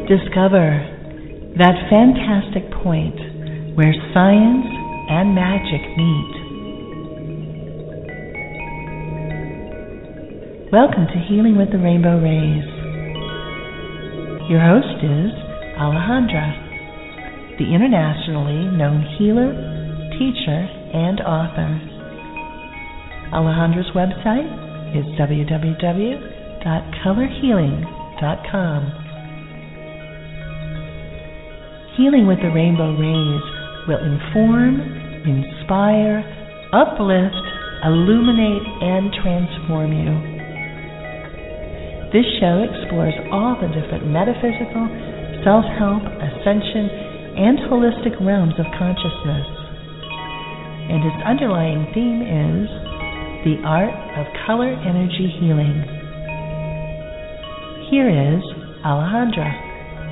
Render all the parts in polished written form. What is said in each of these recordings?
Discover that fantastic point where science and magic meet. Welcome to Healing with the Rainbow Rays. Your host is Alejandra, the internationally known healer, teacher, and author. Alejandra's website is www.colorhealing.com. Healing with the Rainbow Rays will inform, inspire, uplift, illuminate, and transform you. This show explores all the different metaphysical, self-help, ascension, and holistic realms of consciousness. And its underlying theme is the art of color energy healing. Here is Alejandra.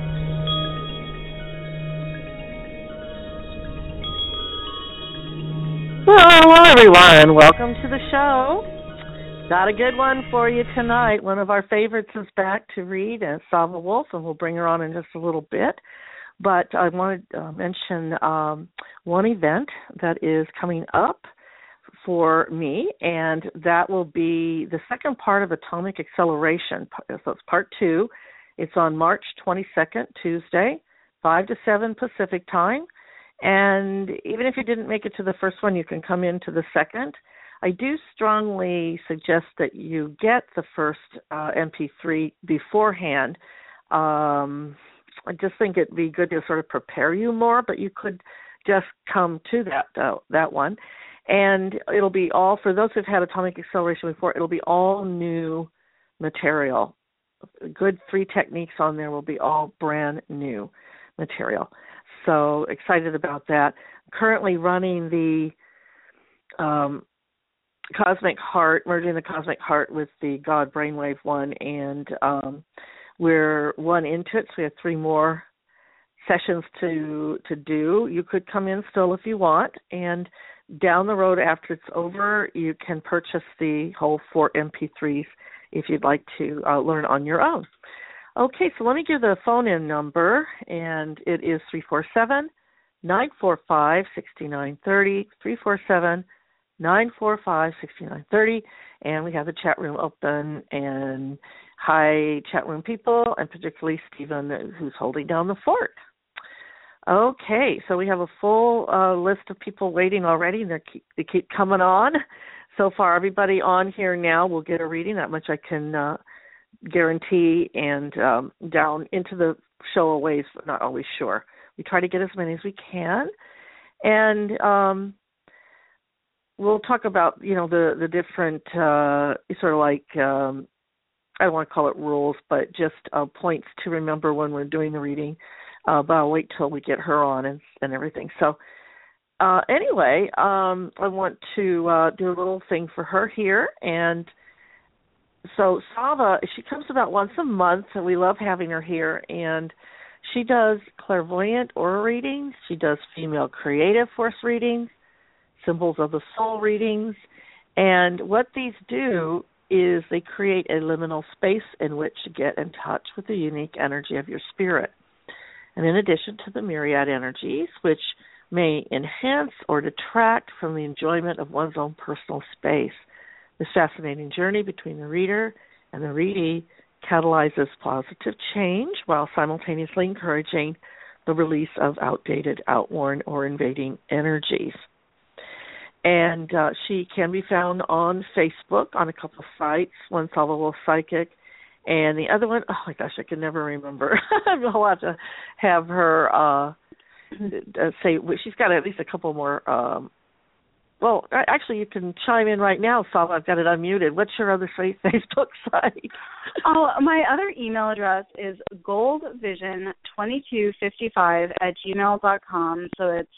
Hello, everyone. Welcome to the show. Got a good one for you tonight. One of our favorites is back to read, Sava Wolf, and we'll bring her on in just a little bit. But I wanted to mention one event that is coming up for me, and that will be the second part of Atomic Acceleration. So it's part 2. It's on March 22nd, Tuesday, 5 to 7 Pacific time. And even if you didn't make it to the first one, you can come into the second. I do strongly suggest that you get the first MP3 beforehand. I just think it'd be good to sort of prepare you more, but you could just come to that one. And it'll be all, for those who've had Atomic Acceleration before, it'll be all new material. Good 3 techniques on there will be all brand new material. So excited about that. Currently running the Cosmic Heart, merging the Cosmic Heart with the God Brainwave one, and we're one into it, so we have 3 more sessions to do. You could come in still if you want, and down the road after it's over, you can purchase the whole 4 MP3s if you'd like to learn on your own. Okay, so let me give the phone-in number, and it is 347-945-6930, 347-945-6930, and we have the chat room open, and hi, chat room people, and particularly Stephen, who's holding down the fort. Okay, so we have a full list of people waiting already, and they keep coming on. So far, everybody on here now will get a reading, that much I can guarantee, and down into the show a ways, but not always sure. We try to get as many as we can, and we'll talk about, the different sort of like, I don't want to call it rules, but just points to remember when we're doing the reading, but I'll wait till we get her on and everything. So anyway, I want to do a little thing for her here, and so Sava, she comes about once a month, and we love having her here, and she does clairvoyant aura readings, she does female creative force readings, symbols of the soul readings, and what these do is they create a liminal space in which to get in touch with the unique energy of your spirit. And in addition to the myriad energies, which may enhance or detract from the enjoyment of one's own personal space, this fascinating journey between the reader and the readee catalyzes positive change while simultaneously encouraging the release of outdated, outworn, or invading energies. And she can be found on Facebook on a couple of sites, one Sava Wolf Psychic, and the other one, oh my gosh, I can never remember. I'll have to have her say, she's got at least a couple more. Well, actually, you can chime in right now, Sava. I've got it unmuted. What's your other Facebook site? Oh, my other email address is goldvision2255@gmail.com. So it's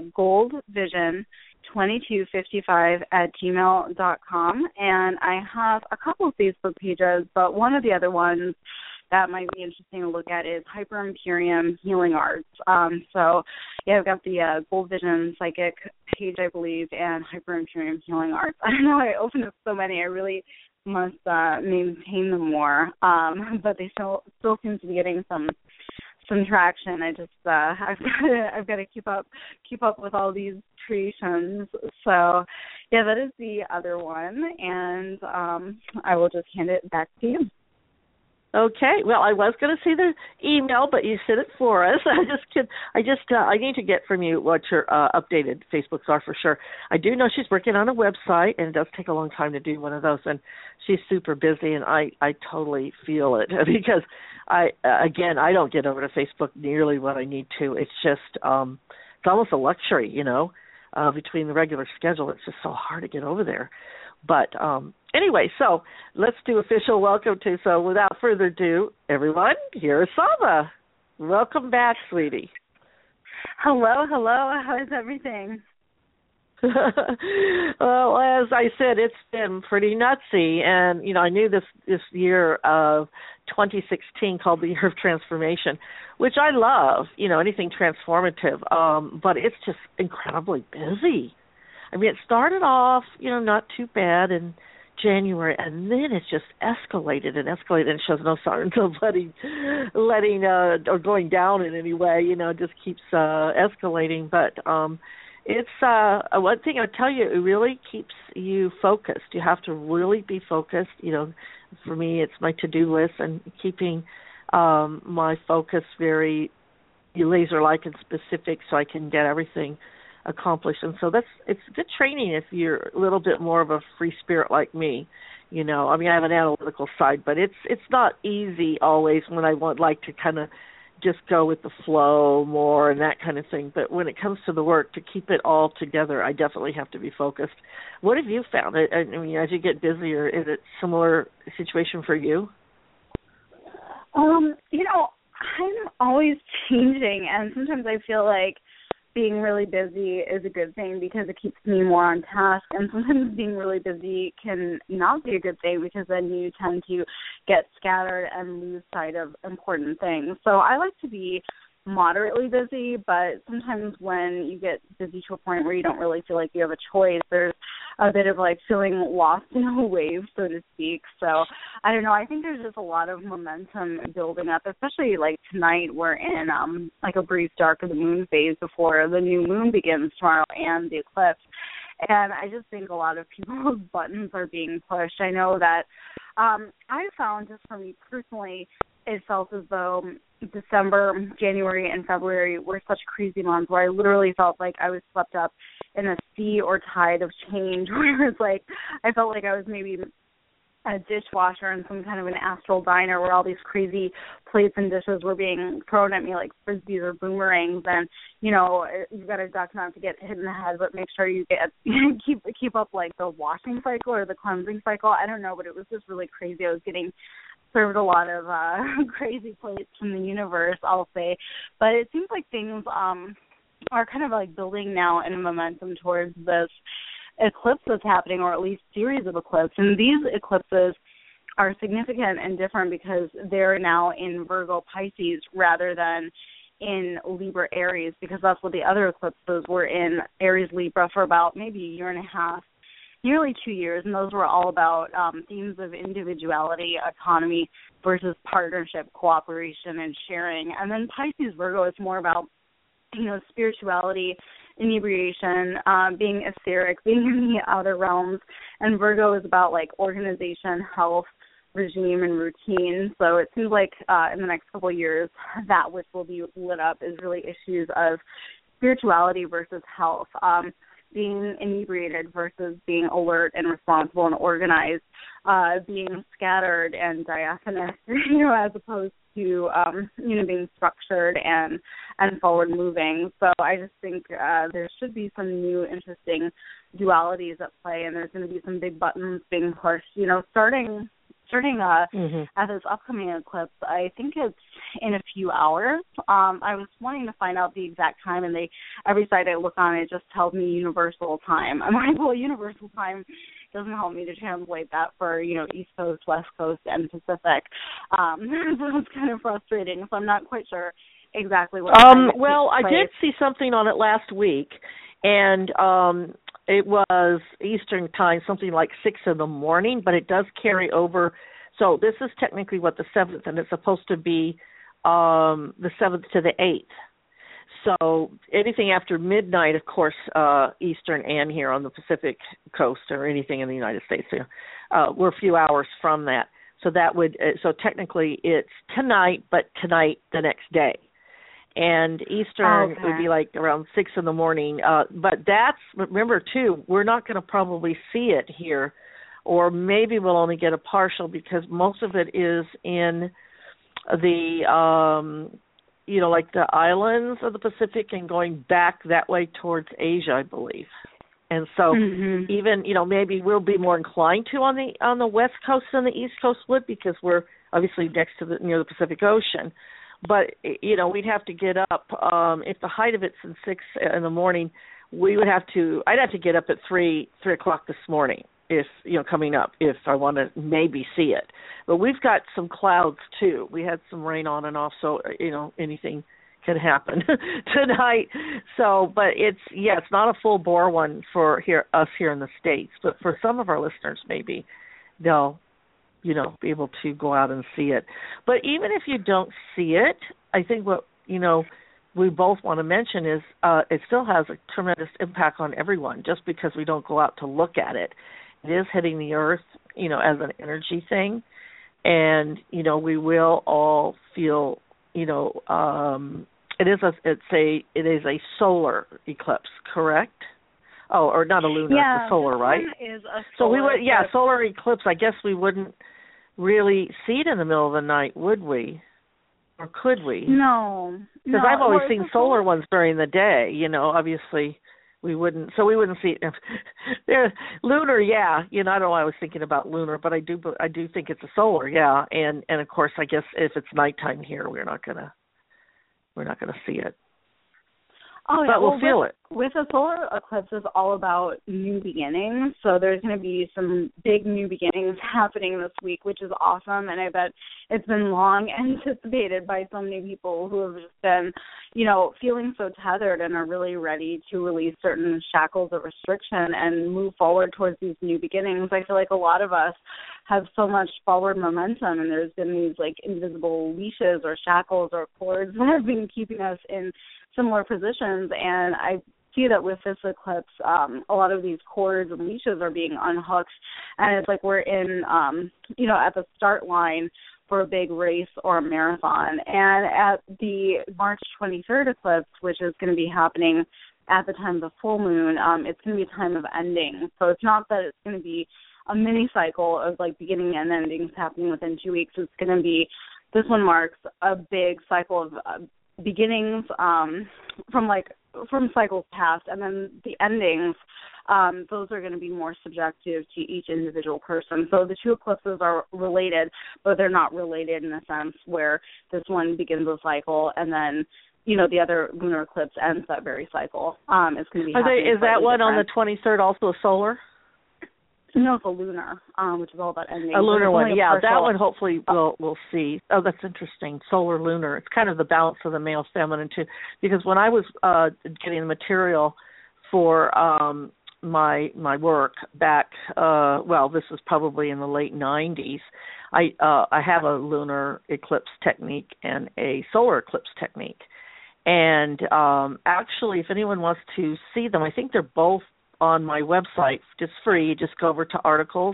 goldvision2255@gmail.com. And I have a couple of Facebook pages, but one of the other ones that might be interesting to look at is Hyper Imperium Healing Arts. So, yeah, I've got the Gold Vision Psychic page, I believe, and Hyper Imperium Healing Arts. I don't know, I opened up so many. I really must maintain them more. But they still seem to be getting some some traction. I've got to keep up with all these creations. So yeah, that is the other one, and I will just hand it back to you. Okay. Well, I was going to see the email, but you said it for us. I need to get from you what your updated Facebooks are for sure. I do know she's working on a website, and it does take a long time to do one of those, and she's super busy, and I totally feel it because I don't get over to Facebook nearly what I need to. It's just it's almost a luxury, between the regular schedule. It's just so hard to get over there. But anyway, so let's do official welcome to. So without further ado, everyone, here's Saba. Welcome back, sweetie. Hello. How is everything? Well, as I said, it's been pretty nutsy. And, I knew this year of 2016 called the Year of Transformation, which I love, anything transformative. But it's just incredibly busy. I mean, it started off, not too bad in January, and then it's just escalated and shows no signs of letting or going down in any way. Just keeps escalating. But it's one thing I tell you, it really keeps you focused. You have to really be focused. For me, it's my to-do list and keeping my focus very laser-like and specific, so I can get everything accomplished. And so it's good training if you're a little bit more of a free spirit like me. I have an analytical side, but it's not easy always when I like to kind of just go with the flow more and that kind of thing. But when it comes to the work, to keep it all together, I definitely have to be focused. What have you found? I mean, as you get busier, is it similar situation for you? I'm always changing, and sometimes I feel like being really busy is a good thing because it keeps me more on task, and sometimes being really busy can not be a good thing because then you tend to get scattered and lose sight of important things. So I like to be moderately busy, but sometimes when you get busy to a point where you don't really feel like you have a choice, there's a bit of feeling lost in a wave, so to speak. So I don't know, I think there's just a lot of momentum building up, especially tonight we're in a brief dark of the moon phase before the new moon begins tomorrow and the eclipse. And I just think a lot of people's buttons are being pushed. I know that I found, just for me personally, it felt as though December, January, and February were such crazy months where I literally felt like I was swept up in a sea or tide of change, where it's I felt like I was maybe a dishwasher in some kind of an astral diner where all these crazy plates and dishes were being thrown at me like frisbees or boomerangs, and you've got to duck not to get hit in the head, but make sure you get keep up the washing cycle or the cleansing cycle. I don't know, but it was just really crazy. I was getting served a lot of crazy plates from the universe, I'll say. But it seems like things are kind of building now in a momentum towards this eclipse that's happening, or at least series of eclipses. And these eclipses are significant and different because they're now in Virgo Pisces rather than in Libra Aries, because that's what the other eclipses were in, Aries Libra, for about maybe a year and a half, nearly 2 years, and those were all about themes of individuality, autonomy versus partnership, cooperation, and sharing. And then Pisces Virgo is more about, spirituality, inebriation, being etheric, being in the outer realms, and Virgo is about organization, health, regime, and routine. So it seems like in the next couple of years, that which will be lit up is really issues of spirituality versus health. Being inebriated versus being alert and responsible and organized, being scattered and diaphanous, as opposed to, being structured and forward moving. So I just think there should be some new interesting dualities at play, and there's going to be some big buttons being pushed, starting at this upcoming eclipse. I think it's in a few hours. I was wanting to find out the exact time, and every site I look on, it just tells me universal time. I'm like, well, universal time doesn't help me to translate that for, East Coast, West Coast, and Pacific. So it's kind of frustrating. So I'm not quite sure exactly what time it well, takes I did see something on it last week, and it was Eastern time, something like 6 in the morning, but it does carry over. So this is technically the 7th, and it's supposed to be the 7th to the 8th. So anything after midnight, of course, Eastern and here on the Pacific coast or anything in the United States, we're a few hours from that. So that would, so technically it's tonight, but tonight the next day. And Eastern would be like around 6 in the morning. But that's, remember too, we're not going to probably see it here, or maybe we'll only get a partial because most of it is in the, like the islands of the Pacific and going back that way towards Asia, I believe. And so even, maybe we'll be more inclined to on the West Coast than the East Coast would because we're obviously next to near the Pacific Ocean. But, we'd have to get up. If the height of it's in 6 in the morning, I'd have to get up at 3 o'clock this morning if, coming up, if I want to maybe see it. But we've got some clouds, too. We had some rain on and off, so, anything can happen tonight. So, but it's not a full bore one for us here in the States. But for some of our listeners, maybe they'll, be able to go out and see it. But even if you don't see it, I think what, we both want to mention is it still has a tremendous impact on everyone just because we don't go out to look at it. It is hitting the earth, as an energy thing. And, we will all feel, it is a solar eclipse, correct? Oh, or not a lunar, it's a solar, right? Is a solar solar eclipse. I guess we wouldn't really see it in the middle of the night, would we? Or could we? No. Because I've always seen solar ones during the day, obviously we wouldn't see it. Lunar, I don't know why I was thinking about lunar, but I do think it's a solar, and of course I guess if it's nighttime here we're not gonna see it. Oh, yeah. But we'll feel it. With a solar eclipse, it's all about new beginnings. So there's going to be some big new beginnings happening this week, which is awesome. And I bet it's been long anticipated by so many people who have just been, feeling so tethered and are really ready to release certain shackles of restriction and move forward towards these new beginnings. I feel like a lot of us have so much forward momentum, and there's been these like invisible leashes or shackles or cords that have been keeping us in similar positions, and I see that with this eclipse, a lot of these cords and leashes are being unhooked, and it's like we're in, at the start line for a big race or a marathon. And at the March 23rd eclipse, which is going to be happening at the time of the full moon, it's going to be a time of ending. So it's not that it's going to be a mini cycle of like beginning and endings happening within 2 weeks. It's going to be, this one marks a big cycle of beginnings from cycles past, and then the endings, those are going to be more subjective to each individual person. So the two eclipses are related, but they're not related in a sense where this one begins a cycle and then, the other lunar eclipse ends that very cycle. It's going to be happening. Is that one different. On the 23rd also a solar? No, it's a lunar, which is all about ending. A lunar one, that one hopefully we'll see. Oh, that's interesting. Solar, lunar. It's kind of the balance of the male, feminine too. Because when I was getting the material for my work back, this was probably in the late 90s. I have a lunar eclipse technique and a solar eclipse technique. And actually, if anyone wants to see them, I think they're both on my website, just free. Just go over to articles.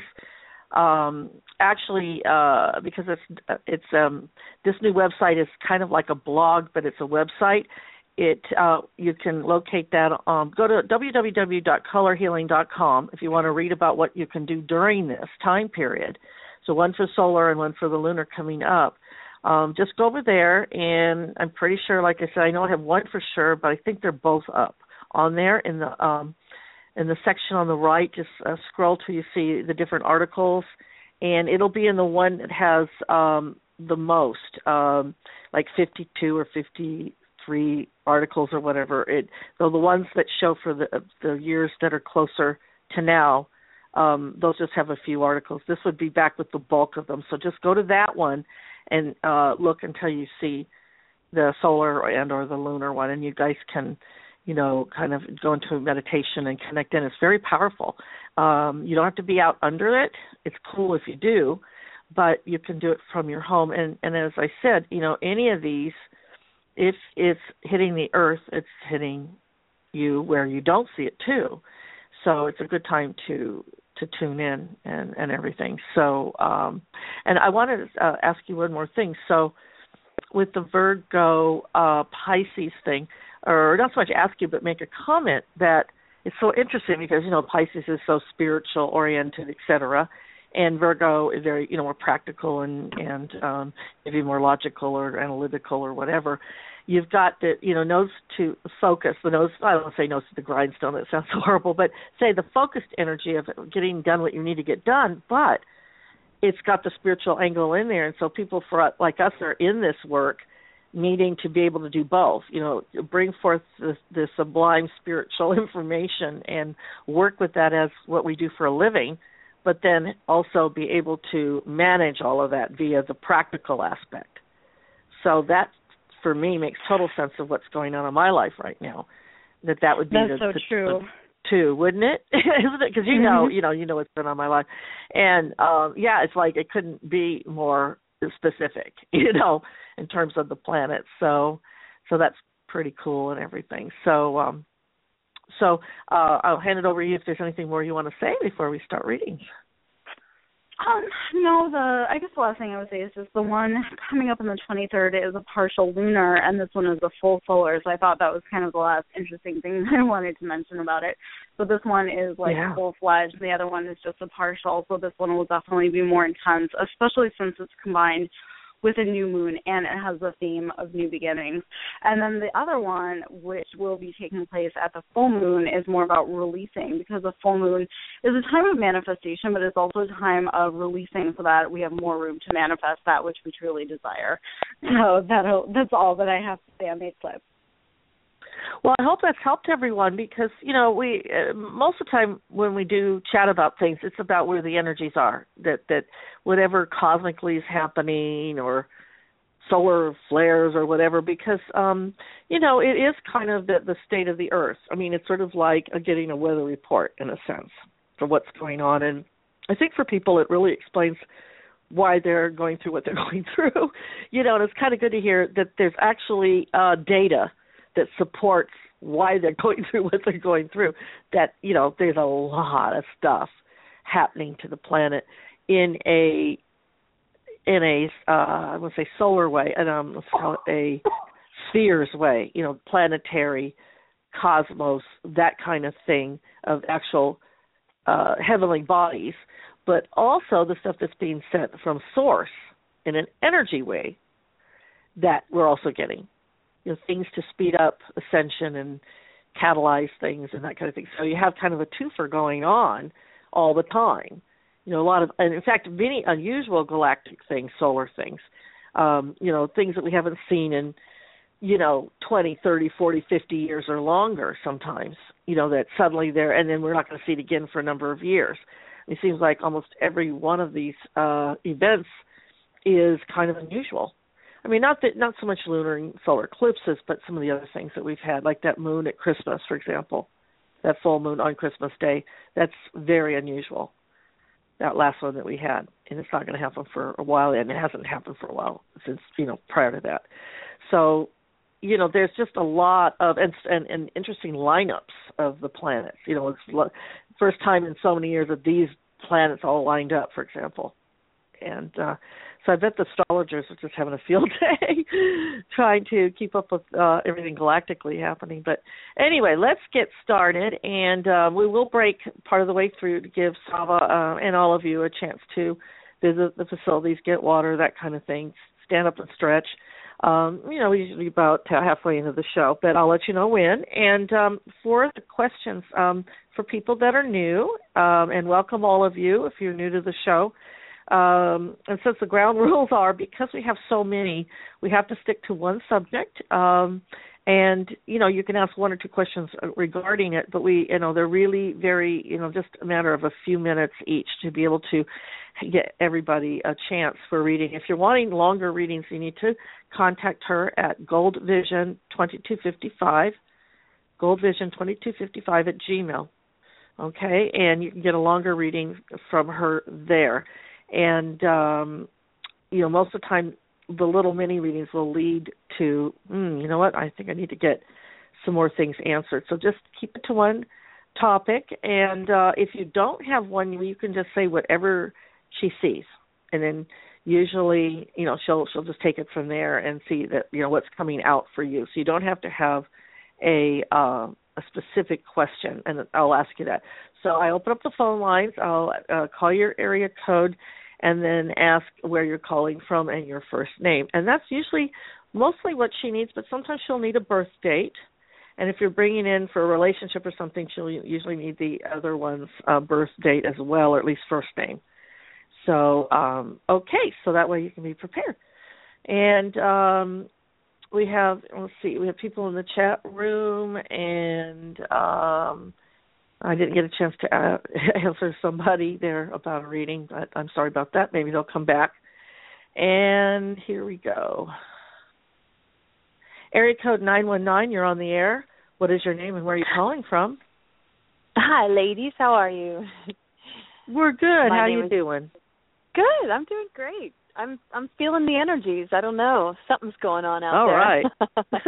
Because it's this new website is kind of like a blog, but it's a website. You can locate that. Go to www.colorhealing.com if you want to read about what you can do during this time period. So one for solar and one for the lunar coming up. Just go over there, and I'm pretty sure, like I said, I know I have one for sure, but I think they're both up on there in the section on the right. Just scroll till you see the different articles, and it'll be in the one that has the most, like 52 or 53 articles or whatever. So the ones that show for the years that are closer to now, those just have a few articles. This would be back with the bulk of them. So just go to that one and look until you see the solar and or the lunar one, and you guys can kind of go into meditation and connect in. It's very powerful. You don't have to be out under it. It's cool if you do, but you can do it from your home. And as I said, any of these, if it's hitting the earth, it's hitting you where you don't see it too. So it's a good time to tune in and everything. So, and I wanted to ask you one more thing. So with the Virgo Pisces thing, or not so much ask you, but make a comment that it's so interesting because, Pisces is so spiritual oriented, et cetera. And Virgo is very, more practical and maybe more logical or analytical or whatever. You've got the, nose to focus, the nose, I don't want to say nose to the grindstone, that sounds so horrible, but say the focused energy of getting done what you need to get done, but it's got the spiritual angle in there. And so people like us are in this work needing to be able to do both, bring forth the sublime spiritual information and work with that as what we do for a living, but then also be able to manage all of that via the practical aspect. So that, for me, makes total sense of what's going on in my life right now. That would be true. Too, wouldn't it? Isn't it? Because you know what's been on my life, and it's like it couldn't be more specific, in terms of the planets. So that's pretty cool and everything. So I'll hand it over to you if there's anything more you want to say before we start reading. No, I guess the last thing I would say is just the one coming up on the 23rd is a partial lunar, and this one is a full solar. So I thought that was kind of the last interesting thing I wanted to mention about it. So this one is full-fledged. The other one is just a partial. So this one will definitely be more intense, especially since it's combined with a new moon, and it has the theme of new beginnings. And then the other one, which will be taking place at the full moon, is more about releasing, because the full moon is a time of manifestation, but it's also a time of releasing so that we have more room to manifest that which we truly desire. So that's all that I have to say on the eclipse. Well, I hope that's helped everyone because, we most of the time when we do chat about things, it's about where the energies are, that whatever cosmically is happening or solar flares or whatever, because, it is kind of the state of the earth. I mean, it's sort of like getting a weather report in a sense for what's going on. And I think for people it really explains why they're going through what they're going through, and it's kind of good to hear that there's actually data that supports why they're going through what they're going through, that, there's a lot of stuff happening to the planet in a I would say solar way, and let's call it a spheres way, planetary, cosmos, that kind of thing of actual heavenly bodies, but also the stuff that's being sent from source in an energy way that we're also getting. Things to speed up ascension and catalyze things and that kind of thing. So you have kind of a twofer going on all the time. A lot of, and in fact, many unusual galactic things, solar things, things that we haven't seen in, 20, 30, 40, 50 years or longer sometimes, that suddenly they're, and then we're not going to see it again for a number of years. It seems like almost every one of these events is kind of unusual. I mean, not so much lunar and solar eclipses, but some of the other things that we've had, like that moon at Christmas, for example, that full moon on Christmas Day. That's very unusual, that last one that we had. And it's not going to happen for a while, and it hasn't happened for a while since, prior to that. So, there's just a lot of, and interesting lineups of the planets. It's the first time in so many years that these planets all lined up, for example. And so I bet the astrologers are just having a field day trying to keep up with everything galactically happening. But anyway, let's get started, and we will break part of the way through to give Sava and all of you a chance to visit the facilities, get water, that kind of thing, stand up and stretch. Usually about halfway into the show, but I'll let you know when. And for the questions, for people that are new, and welcome all of you if you're new to the show, and since the ground rules are, because we have so many, we have to stick to one subject. And, you can ask one or two questions regarding it, but they're really very, just a matter of a few minutes each to be able to get everybody a chance for reading. If you're wanting longer readings, you need to contact her at goldvision2255, goldvision2255 at Gmail. Okay, and you can get a longer reading from her there. And most of the time the little mini readings will lead to, you know what, I think I need to get some more things answered. So just keep it to one topic, and if you don't have one, you can just say whatever she sees, and then usually, she'll just take it from there and see that, what's coming out for you. So you don't have to have a specific question, and I'll ask you that. So I open up the phone lines. I'll call your area code and then ask where you're calling from and your first name. And that's usually mostly what she needs, but sometimes she'll need a birth date. And if you're bringing in for a relationship or something, she'll usually need the other one's birth date as well, or at least first name. So, okay, so that way you can be prepared. And we have people in the chat room, and I didn't get a chance to answer somebody there about a reading, but I'm sorry about that. Maybe they'll come back. And here we go. Area code 919, you're on the air. What is your name and where are you calling from? Hi, ladies. How are you? We're good. How are you doing? Good. I'm doing great. I'm feeling the energies. I don't know. Something's going on out there.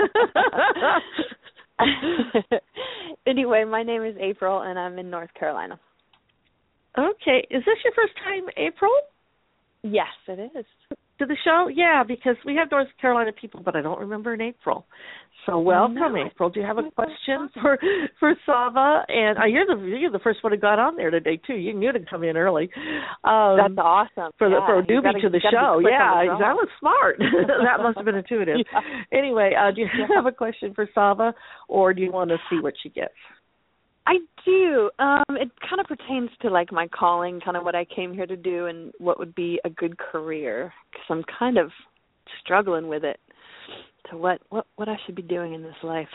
All right. Anyway, my name is April, and I'm in North Carolina. Okay. Is this your first time, April? Yes, it is. To the show? Yeah, because we have North Carolina people, but I don't remember an April. So welcome, April. Do you have a question for Sava? And you're the first one who got on there today too. You knew to come in early. That's awesome. For a newbie to the show. Yeah, that was smart. That must have been intuitive. Yeah. Anyway, do you have a question for Sava, or do you want to see what she gets? I do. It kind of pertains to like my calling, kind of what I came here to do, and what would be a good career. Because I'm kind of struggling with it. To what I should be doing in this life.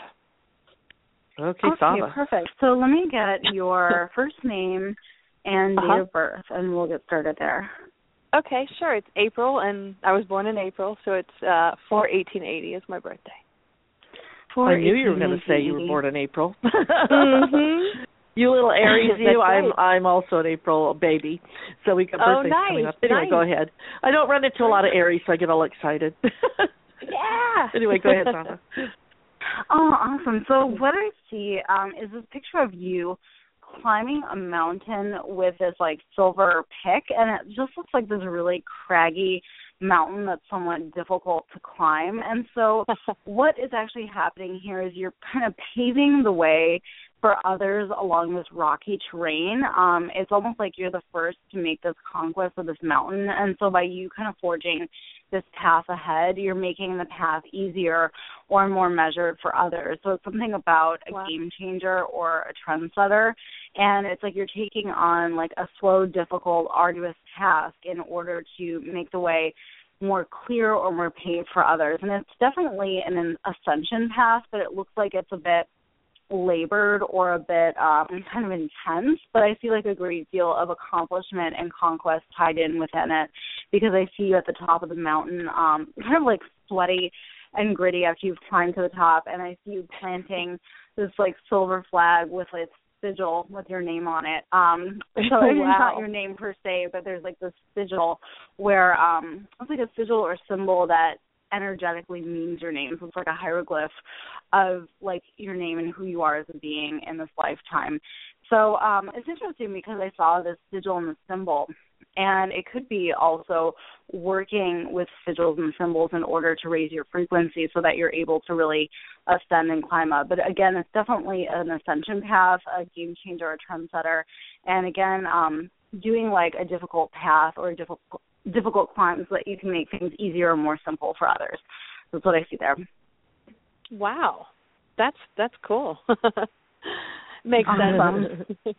Okay, Sava. Perfect. So let me get your first name and date of birth, and we'll get started there. Okay, sure. It's April, and I was born in April, so it's 4/1880 is my birthday. I knew you were going to say you were born in April. Mm-hmm. You little Aries, you. I'm also an April baby, so we got birthdays coming up. Anyway, Go ahead. I don't run into a lot of Aries, so I get all excited. Yeah. Anyway, go ahead, Sava. Oh, awesome. So what I see is this picture of you climbing a mountain with this, silver pick, and it just looks like this really craggy mountain that's somewhat difficult to climb. And so what is actually happening here is you're kind of paving the way for others along this rocky terrain. It's almost like you're the first to make this conquest of this mountain. And so by you kind of forging this path ahead, you're making the path easier or more measured for others. So it's something about a game changer or a trendsetter. And it's like you're taking on a slow, difficult, arduous task in order to make the way more clear or more paved for others. And it's definitely an ascension path, but it looks like it's a bit labored or a bit kind of intense, but I feel like a great deal of accomplishment and conquest tied in within it, because I see you at the top of the mountain, kind of sweaty and gritty after you've climbed to the top, and I see you planting this silver flag with sigil with your name on it. So it's not your name per se, but there's this sigil where it's like a sigil or symbol that energetically means your name. So it's like a hieroglyph of your name and who you are as a being in this lifetime. So it's interesting because I saw this sigil and the symbol, and it could be also working with sigils and symbols in order to raise your frequency so that you're able to really ascend and climb up. But again, it's definitely an ascension path, a game changer, a trendsetter, and again, doing a difficult path or a difficult climb so that you can make things easier and more simple for others. That's what I see there. Wow, that's cool. Makes sense.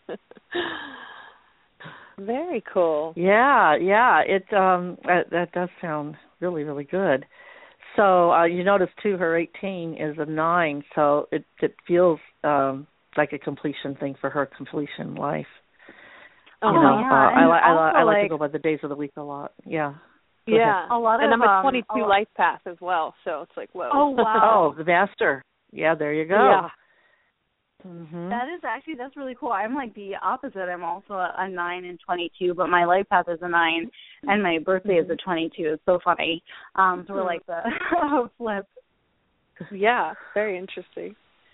Very cool. Yeah. It that does sound really, really good. So you notice too, her 18 is a 9, so it feels like a completion thing for her, completion life. Yeah. I like to go by the days of the week a lot. Yeah. Yeah. And I'm a 22 life path as well, so it's whoa. Oh, wow. Oh, the master. Yeah, there you go. Yeah. Mm-hmm. That's really cool. I'm like the opposite. I'm also a 9 and 22, but my life path is a 9, and my birthday is a 22. It's so funny. So we're like the flip. Yeah, very interesting.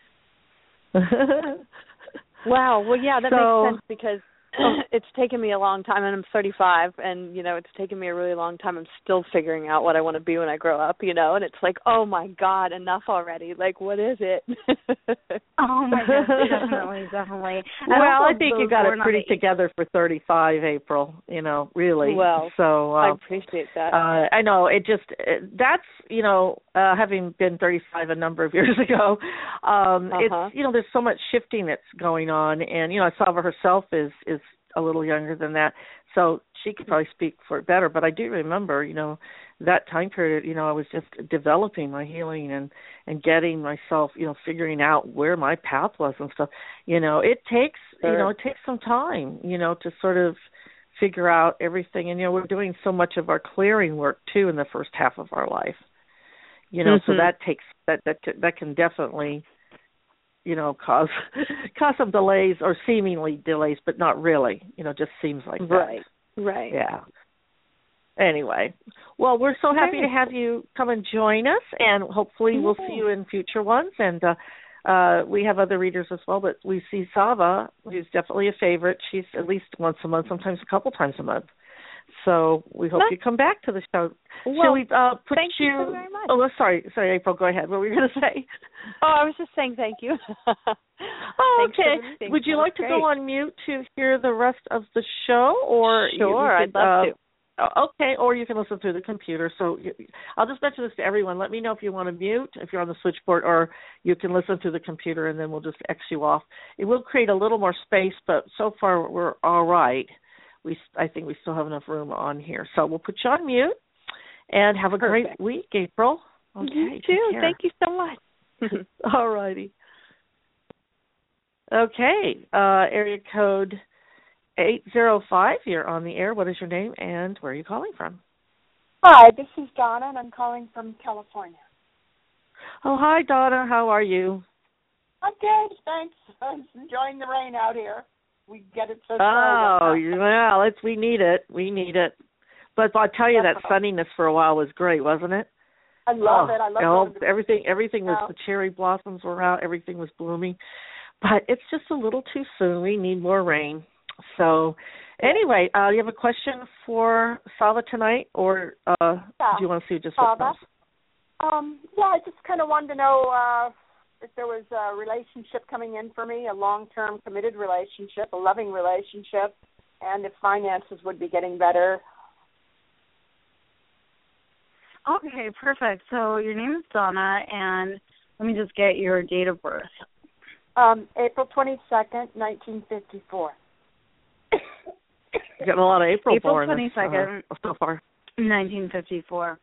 Wow. Well, yeah, that makes sense because it's taken me a long time, and I'm 35, and, it's taken me a really long time. I'm still figuring out what I want to be when I grow up, and it's like, oh, my God, enough already. Like, what is it? Oh, my gosh, definitely. Well, I think you got it pretty together for 35, April, really. Well, so I appreciate that. I know, that's, having been 35 a number of years ago, it's, there's so much shifting that's going on, and, Sava herself is a little younger than that, so she could probably speak for it better, but I do remember, that time period, I was just developing my healing and getting myself, figuring out where my path was and stuff. It takes, it takes some time, to sort of figure out everything, and, we're doing so much of our clearing work, too, in the first half of our life, so that takes, that can definitely, cause some delays or seemingly delays, but not really. Just seems like that. Right. Yeah. Anyway, well, we're so happy to have you come and join us, and hopefully we'll see you in future ones. And we have other readers as well, but we see Sava, who's definitely a favorite. She's at least once a month, sometimes a couple times a month. So we hope you come back to the show. Well, shall we put thank you so very much. Oh, sorry, April. Go ahead. What were you going to say? Oh, I was just saying thank you. Okay. Would you like to go on mute to hear the rest of the show, or sure, I'd love to. Okay, or you can listen through the computer. So I'll just mention this to everyone. Let me know if you want to mute, if you're on the switchboard, or you can listen through the computer, and then we'll just X you off. It will create a little more space, but so far we're all right. I think we still have enough room on here. So we'll put you on mute, and have a great week, April. Okay, you too. Thank you so much. All righty. Okay, area code 805, you're on the air. What is your name, and where are you calling from? Hi, this is Donna, and I'm calling from California. Oh, hi, Donna. How are you? I'm good, thanks. I'm enjoying the rain out here. We get it so well, we need it. We need it. But I'll tell you, that sunniness for a while was great, wasn't it? I love it. I love it. Everything was, the cherry blossoms were out. Everything was blooming. But it's just a little too soon. We need more rain. So anyway, you have a question for Sava tonight, or do you want to see just what else? I just kind of wanted to know if there was a relationship coming in for me, a long-term committed relationship, a loving relationship, and if finances would be getting better. Okay, perfect. So your name is Donna, and let me just get your date of birth. April 22nd, 1954. Getting a lot of April born 22nd, so far. 1954.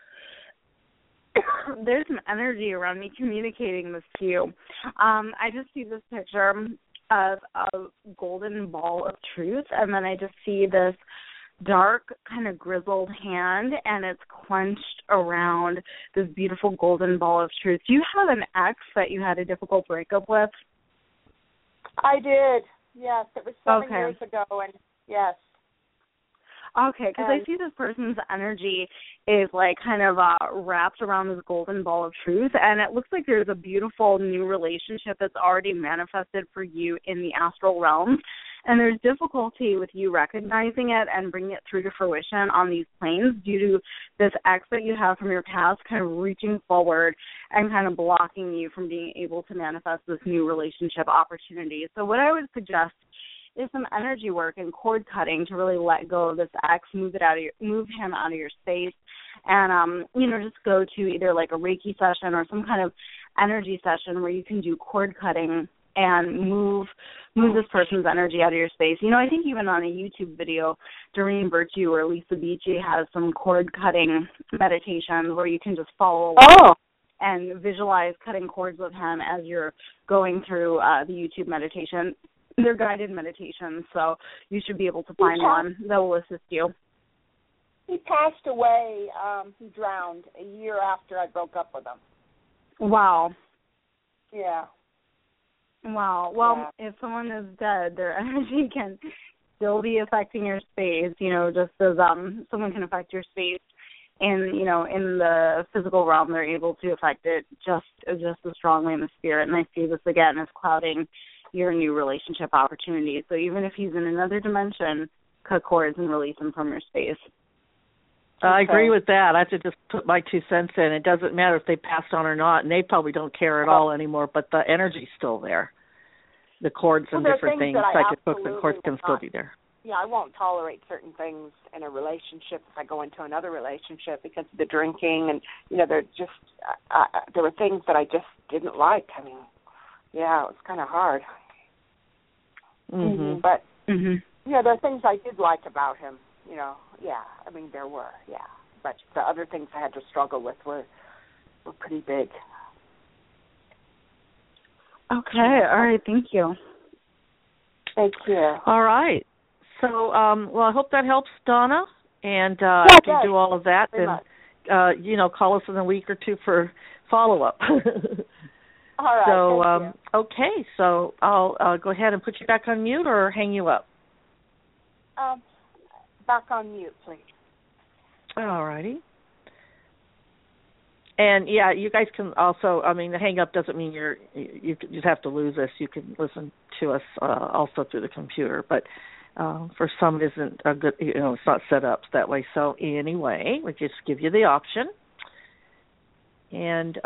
There's some energy around me communicating this to you. I just see this picture of a golden ball of truth, and then I just see this dark, kind of grizzled hand, and it's clenched around this beautiful golden ball of truth. Do you have an ex that you had a difficult breakup with? I did, yes. It was 7 years ago, and yes. Okay, because I see this person's energy is like kind of wrapped around this golden ball of truth, and it looks like there's a beautiful new relationship that's already manifested for you in the astral realm, and there's difficulty with you recognizing it and bringing it through to fruition on these planes due to this ex that you have from your past kind of reaching forward and kind of blocking you from being able to manifest this new relationship opportunity. So what I would suggest is some energy work and cord cutting to really let go of this ex, move him out of your space, and just go to either like a Reiki session or some kind of energy session where you can do cord cutting and move this person's energy out of your space. I think even on a YouTube video, Doreen Virtue or Lisa Beachy has some cord cutting meditations where you can just follow along and visualize cutting cords with him as you're going through the YouTube meditation. They're guided meditations, so you should be able to find one that will assist you. He passed away. He drowned a year after I broke up with him. Wow. Yeah. Wow. Well, if someone is dead, their energy can still be affecting your space, just as someone can affect your space and, in the physical realm, they're able to affect it just as strongly in the spirit. And I see this again as clouding your new relationship opportunities. So even if he's in another dimension, cut cords and release him from your space. I agree with that. I have to just put my 2 cents in. It doesn't matter if they passed on or not, and they probably don't care at all anymore, but the energy's still there. The cords and different things, psychic books and cords can still be there. Yeah, I won't tolerate certain things in a relationship if I go into another relationship because of the drinking and, they're just, there were things that I just didn't like. I mean, it was kind of hard. Mm-hmm. But, there are things I did like about him. There were, But the other things I had to struggle with were pretty big. Okay, all right, thank you. Thank you. All right. So, I hope that helps, Donna. And if you do all of that, then, call us in a week or two for follow-up. All right, so, okay, so I'll go ahead and put you back on mute or hang you up. Back on mute, please. All righty. And, you guys can also, the hang-up doesn't mean you just have to lose us. You can listen to us also through the computer. But for some, it isn't a good, it's not set up that way. So, anyway, we just give you the option. And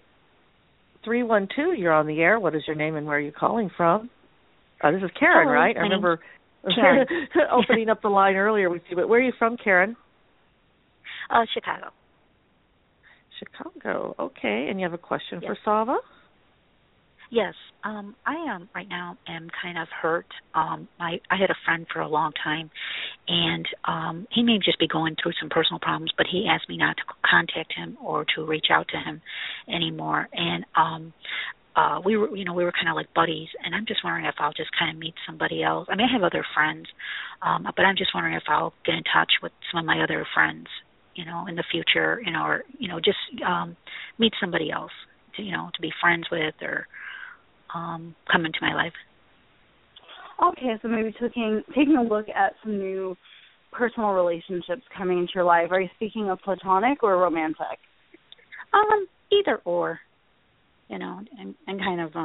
312, you're on the air. What is your name and where are you calling from? This is Karen, right? I remember opening up the line earlier with you. But where are you from, Karen? Chicago. Chicago, okay. And you have a question for Sava? Yes. I right now am kind of hurt. I had a friend for a long time, and he may just be going through some personal problems, but he asked me not to contact him or to reach out to him anymore. And we were kind of like buddies, and I'm just wondering if I'll just kind of meet somebody else. I have other friends, but I'm just wondering if I'll get in touch with some of my other friends, in the future, or, just meet somebody else to be friends with or come into my life. Okay, so maybe taking a look at some new personal relationships coming into your life. Are you speaking of platonic or romantic? Either or, and kind of,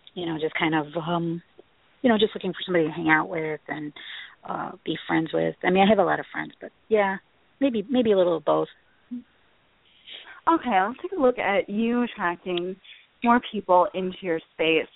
just looking for somebody to hang out with and be friends with. I have a lot of friends, but maybe a little of both. Okay, let's take a look at you attracting more people into your space.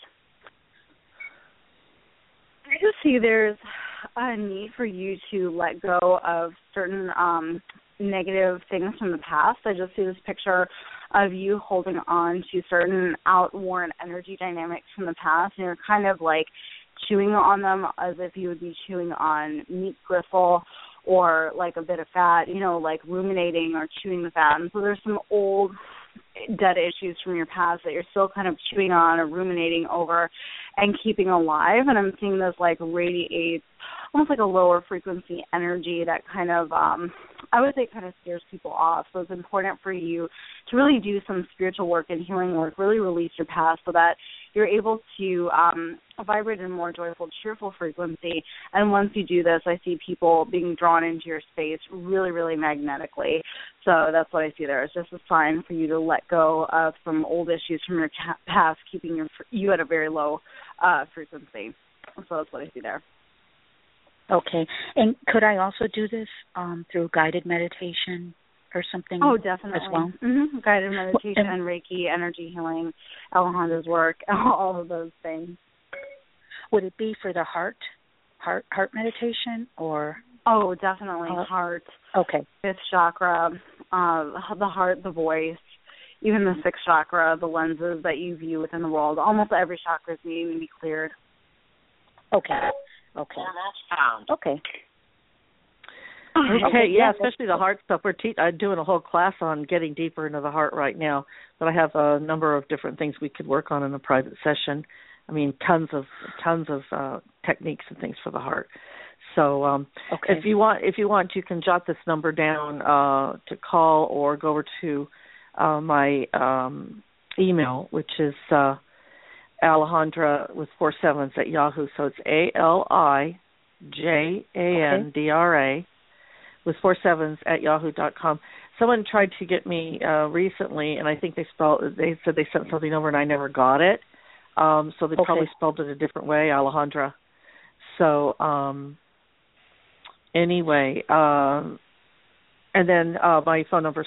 I just see there's a need for you to let go of certain negative things from the past. I just see this picture of you holding on to certain outworn energy dynamics from the past, and you're kind of like chewing on them as if you would be chewing on meat gristle or like a bit of fat, like ruminating or chewing the fat. And so there's some old dead issues from your past that you're still kind of chewing on or ruminating over and keeping alive. And I'm seeing this like radiate almost like a lower frequency energy that kind of, I would say kind of scares people off. So it's important for you to really do some spiritual work and healing work, really release your past so that you're able to vibrate in a more joyful, cheerful frequency. And once you do this, I see people being drawn into your space really, really magnetically. So that's what I see there. It's just a sign for you to let go of some old issues from your past, keeping you at a very low frequency. So that's what I see there. Okay. And could I also do this through guided meditation or something? Oh, definitely. As well? Mm-hmm. Guided meditation, Reiki, energy healing, Alejandra's work, all of those things. Would it be for the heart meditation or? Oh, definitely heart. Okay. Fifth chakra, the heart, the voice, even the sixth chakra, the lenses that you view within the world. Almost every chakra is needing to be cleared. Okay. Okay. Okay. Okay, yeah, especially the heart stuff. I'm doing a whole class on getting deeper into the heart right now, but I have a number of different things we could work on in a private session. Tons of techniques and things for the heart. So if you want, you can jot this number down to call or go over to my email, which is Alejandra with 4 7s at Yahoo. So it's ALIJANDRA with 4 7s at yahoo.com. Someone tried to get me recently, and I think they said they sent something over and I never got it. So they probably spelled it a different way, Alejandra. So anyway, and then my phone number is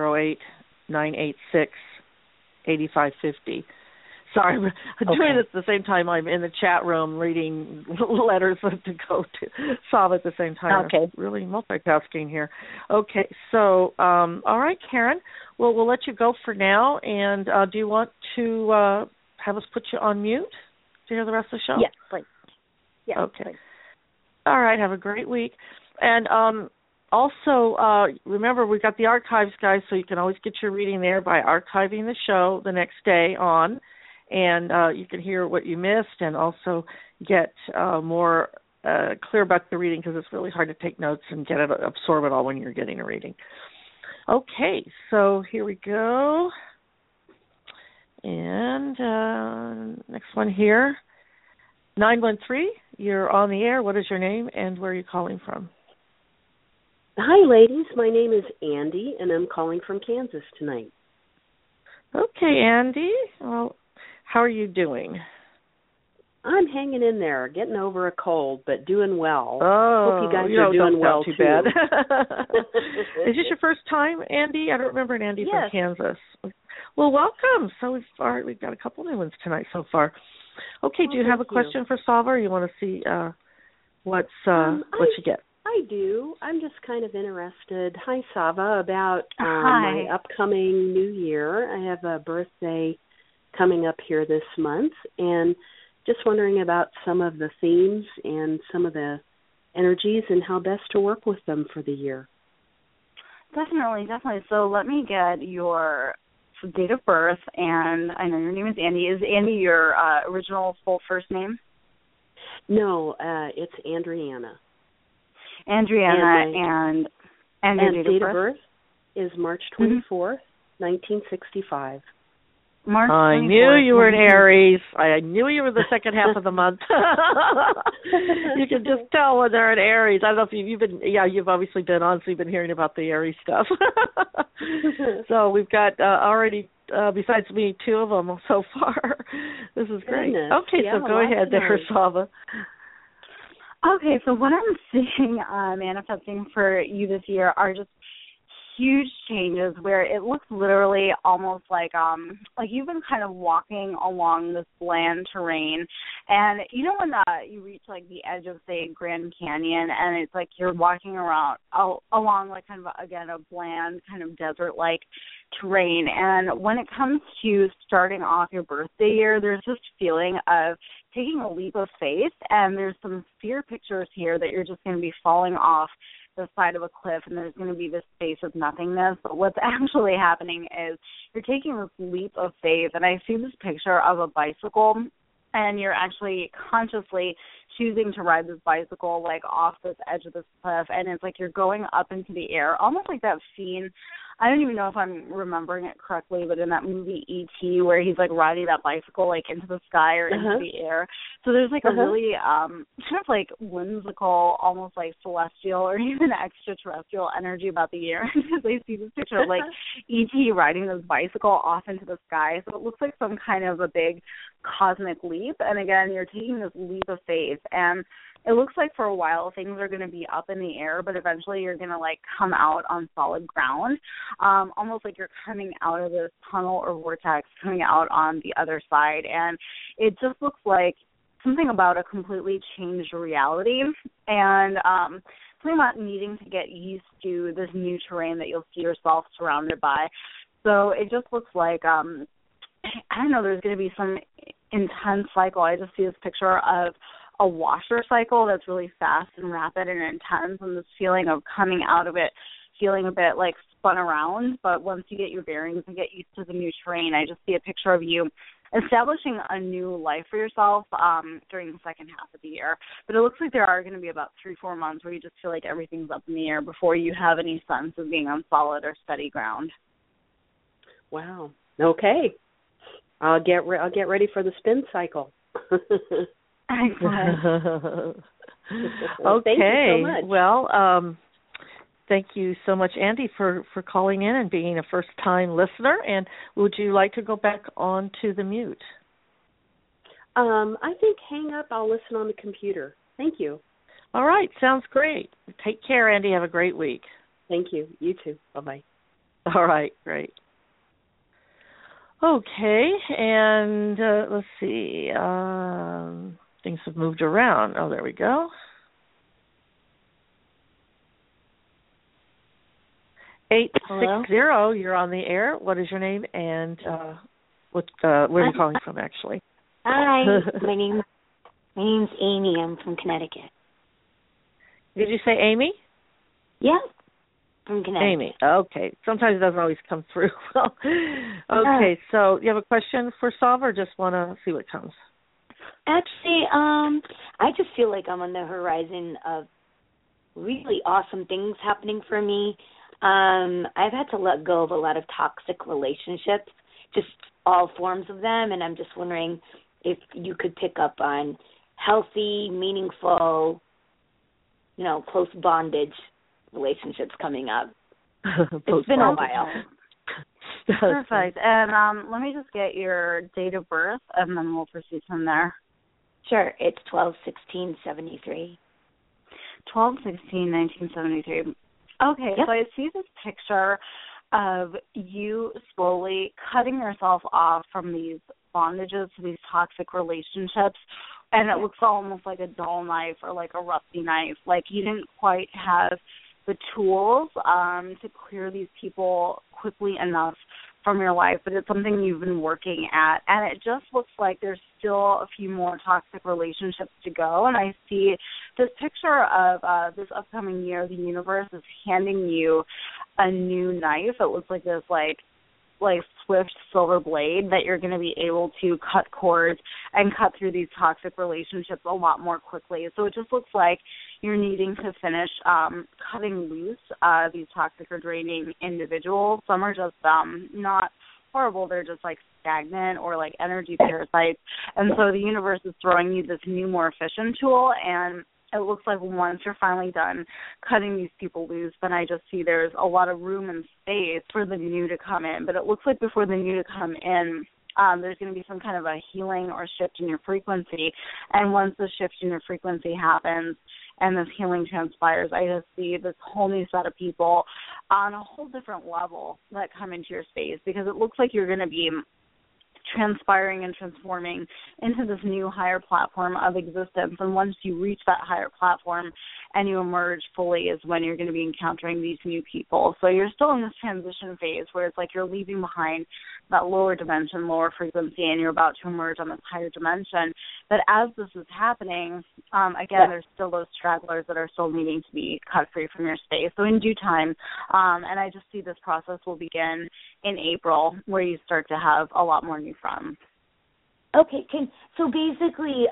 408-986-8550. Sorry, I'm doing this at the same time I'm in the chat room reading letters to go to solve at the same time. Okay. I'm really multitasking here. Okay, so, all right, Karen, well, we'll let you go for now. And do you want to have us put you on mute to hear the rest of the show? Yes, please. Yeah, okay. Please. All right, have a great week. And also, remember, we've got the archives, guys, so you can always get your reading there by archiving the show the next day on. And you can hear what you missed and also get more clear about the reading, because it's really hard to take notes and absorb it all when you're getting a reading. Okay, so here we go. And next one here. 913, you're on the air. What is your name and where are you calling from? Hi, ladies. My name is Andy, and I'm calling from Kansas tonight. Okay, Andy. Well, how are you doing? I'm hanging in there, getting over a cold, but doing well. Oh, hope you guys are doing well too. Too bad. Is this your first time, Andy? I don't remember an Andy from Kansas. Well, welcome. So we've got a couple new ones tonight so far. Okay, do you have a question for Sava, or you want to see what you get? I do. I'm just kind of interested. Hi, Sava, about my upcoming new year. I have a birthday coming up here this month, and just wondering about some of the themes and some of the energies and how best to work with them for the year. Definitely. So let me get your date of birth, and I know your name is Andy. Is Andy your original full first name? No, it's Andriana. And your date of birth is March 24th, 1965. March 24th. I knew you were an Aries. I knew you were the second half of the month. You can just tell when they're an Aries. I don't know if you've obviously been on, so you've been hearing about the Aries stuff. So we've got already, besides me, 2 of them so far. This is great. Goodness. Okay, so go ahead there, Sava. Okay, so what I'm seeing manifesting for you this year are just huge changes where it looks literally almost like you've been kind of walking along this bland terrain, and you know when you reach like the edge of, say, Grand Canyon, and it's like you're walking around along like kind of a bland kind of desert-like terrain. And when it comes to starting off your birthday year, there's this feeling of taking a leap of faith, and there's some fear pictures here that you're just going to be falling off the side of a cliff and there's going to be this space of nothingness. But what's actually happening is you're taking this leap of faith, and I see this picture of a bicycle, and you're actually consciously choosing to ride this bicycle like off this edge of this cliff, and it's like you're going up into the air, almost like that scene. I don't even know if I'm remembering it correctly, but in that movie E.T. where he's like riding that bicycle like into the sky or into the air. So there's like a really kind of like whimsical, almost like celestial or even extraterrestrial energy about the air, because I see this picture of like E.T. riding this bicycle off into the sky. So it looks like some kind of a big cosmic leap. And again, you're taking this leap of faith, and it looks like for a while things are going to be up in the air, but eventually you're going to like come out on solid ground, almost like you're coming out of this tunnel or vortex, coming out on the other side. And it just looks like something about a completely changed reality, and something about needing to get used to this new terrain that you'll see yourself surrounded by. So it just looks like, I don't know, there's going to be some intense cycle. I just see this picture of a washer cycle that's really fast and rapid and intense, and this feeling of coming out of it feeling a bit like spun around. But once you get your bearings and get used to the new terrain, I just see a picture of you establishing a new life for yourself during the second half of the year. But it looks like there are going to be about 3-4 months where you just feel like everything's up in the air before you have any sense of being on solid or steady ground. Wow. Okay. I'll get ready for the spin cycle. Excellent. Well, okay. Thank you so much. Well, thank you so much, Andy, for calling in and being a first-time listener. And would you like to go back on to the mute? I think hang up. I'll listen on the computer. Thank you. All right. Sounds great. Take care, Andy. Have a great week. Thank you. You too. Bye-bye. All right. Great. Okay. And let's see. Things have moved around. Oh, there we go. 860, you're on the air. What is your name and where are you calling from, actually? Hi, my name's Amy. I'm from Connecticut. Did you say Amy? Yeah, from Connecticut. Amy. Okay. Sometimes it doesn't always come through. Well, okay. So you have a question for Sava, or just want to see what comes? Actually, I just feel like I'm on the horizon of really awesome things happening for me. I've had to let go of a lot of toxic relationships, just all forms of them, and I'm just wondering if you could pick up on healthy, meaningful, close bondage relationships coming up. It's been a while. Perfect. And let me just get your date of birth, and then we'll proceed from there. Sure. It's 12/16/73. 12/16/1973. Okay, yep. So I see this picture of you slowly cutting yourself off from these bondages, these toxic relationships, and it looks almost like a dull knife or like a rusty knife. Like you didn't quite have the tools to clear these people quickly enough from your life, but it's something you've been working at, and it just looks like there's still a few more toxic relationships to go. And I see this picture of this upcoming year, the universe is handing you a new knife. It looks like this like swift silver blade that you're going to be able to cut cords and cut through these toxic relationships a lot more quickly. So it just looks like you're needing to finish cutting loose these toxic or draining individuals. Some are just not horrible. They're just like stagnant or like energy parasites. And so the universe is throwing you this new, more efficient tool, and it looks like once you're finally done cutting these people loose, then I just see there's a lot of room and space for the new to come in. But it looks like before the new to come in, there's going to be some kind of a healing or shift in your frequency. And once the shift in your frequency happens and this healing transpires, I just see this whole new set of people on a whole different level that come into your space, because it looks like you're going to be transpiring and transforming into this new higher platform of existence. And once you reach that higher platform and you emerge fully is when you're going to be encountering these new people. So you're still in this transition phase where it's like you're leaving behind that lower dimension, lower frequency, and you're about to emerge on this higher dimension. But as this is happening, there's still those stragglers that are still needing to be cut free from your space. So in due time, and I just see this process will begin in April, where you start to have a lot more new friends. Okay, so basically,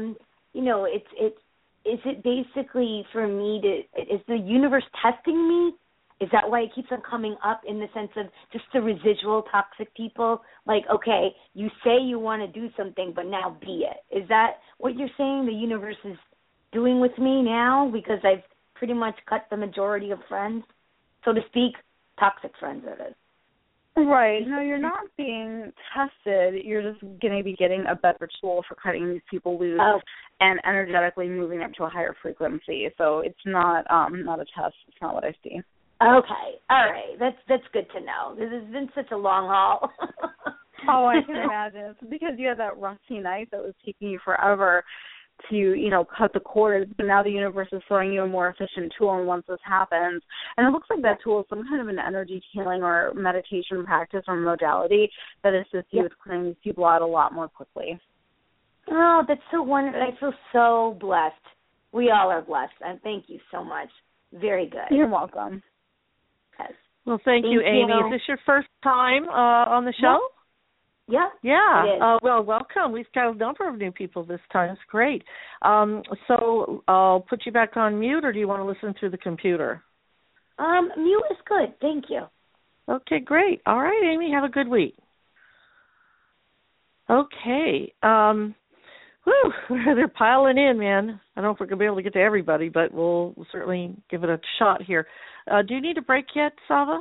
is it basically for me is the universe testing me? Is that why it keeps on coming up, in the sense of just the residual toxic people? Like, okay, you say you want to do something, but now be it. Is that what you're saying the universe is doing with me now, because I've pretty much cut the majority of friends, so to speak, toxic friends, that is? Right. No, you're not being tested. You're just going to be getting a better tool for cutting these people loose and energetically moving up to a higher frequency. So it's not a test. It's not what I see. Okay. All right. That's good to know. This has been such a long haul. Oh, I can imagine. It's because you had that rusty knife that was taking you forever to, cut the cords, but now the universe is throwing you a more efficient tool, and once this happens, and it looks like that tool is some kind of an energy healing or meditation practice or modality that assists you with clearing these people out a lot more quickly. Oh, that's so wonderful. I feel so blessed. We all are blessed, and thank you so much. Very good. You're welcome. Yes. Well, thank you, Amy. Is this your first time on the show? Yeah. Yeah. Well, welcome. We've got a number of new people this time. It's great. So I'll put you back on mute, or do you want to listen through the computer? Mute is good. Thank you. Okay, great. All right, Amy, have a good week. Okay. Whew, they're piling in, man. I don't know if we're going to be able to get to everybody, but we'll certainly give it a shot here. Do you need a break yet, Sava?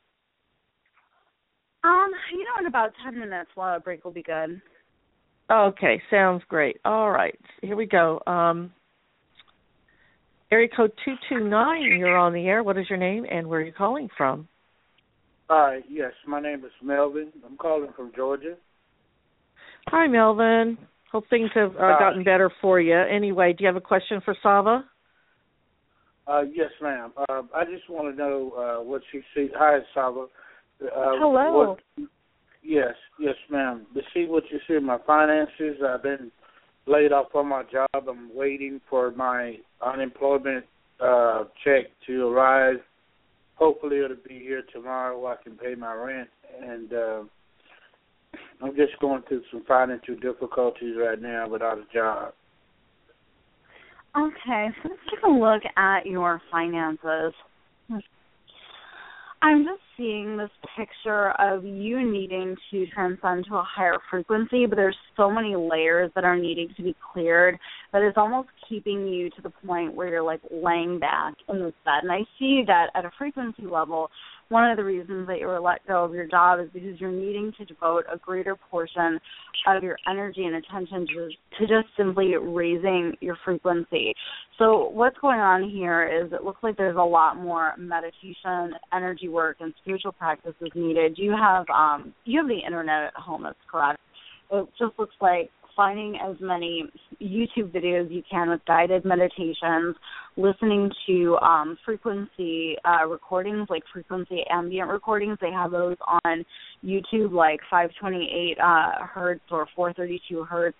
In about 10 minutes, a break will be good. Okay, sounds great. All right, here we go. Area code 229, you're on the air. What is your name and where are you calling from? Hi, yes, my name is Melvin. I'm calling from Georgia. Hi, Melvin. Hope things have gotten better for you. Anyway, do you have a question for Sava? Yes, ma'am. I just want to know what she sees. Hi, Sava. Hello. Yes, ma'am. To see what you see in my finances, I've been laid off from my job. I'm waiting for my unemployment check to arrive. Hopefully it'll be here tomorrow. I can pay my rent. And I'm just going through some financial difficulties right now without a job. Okay, so let's take a look at your finances. I'm just seeing this picture of you needing to transcend to a higher frequency, but there's so many layers that are needing to be cleared that it's almost keeping you to the point where you're like laying back in this bed. And I see that at a frequency level, one of the reasons that you were let go of your job is because you're needing to devote a greater portion of your energy and attention to just simply raising your frequency. So what's going on here is it looks like there's a lot more meditation, energy work, and spiritual practices needed. You have the internet at home, that's correct. It just looks like finding as many YouTube videos you can with guided meditations, listening to frequency recordings, like frequency ambient recordings. They have those on YouTube, like 528 hertz or 432 hertz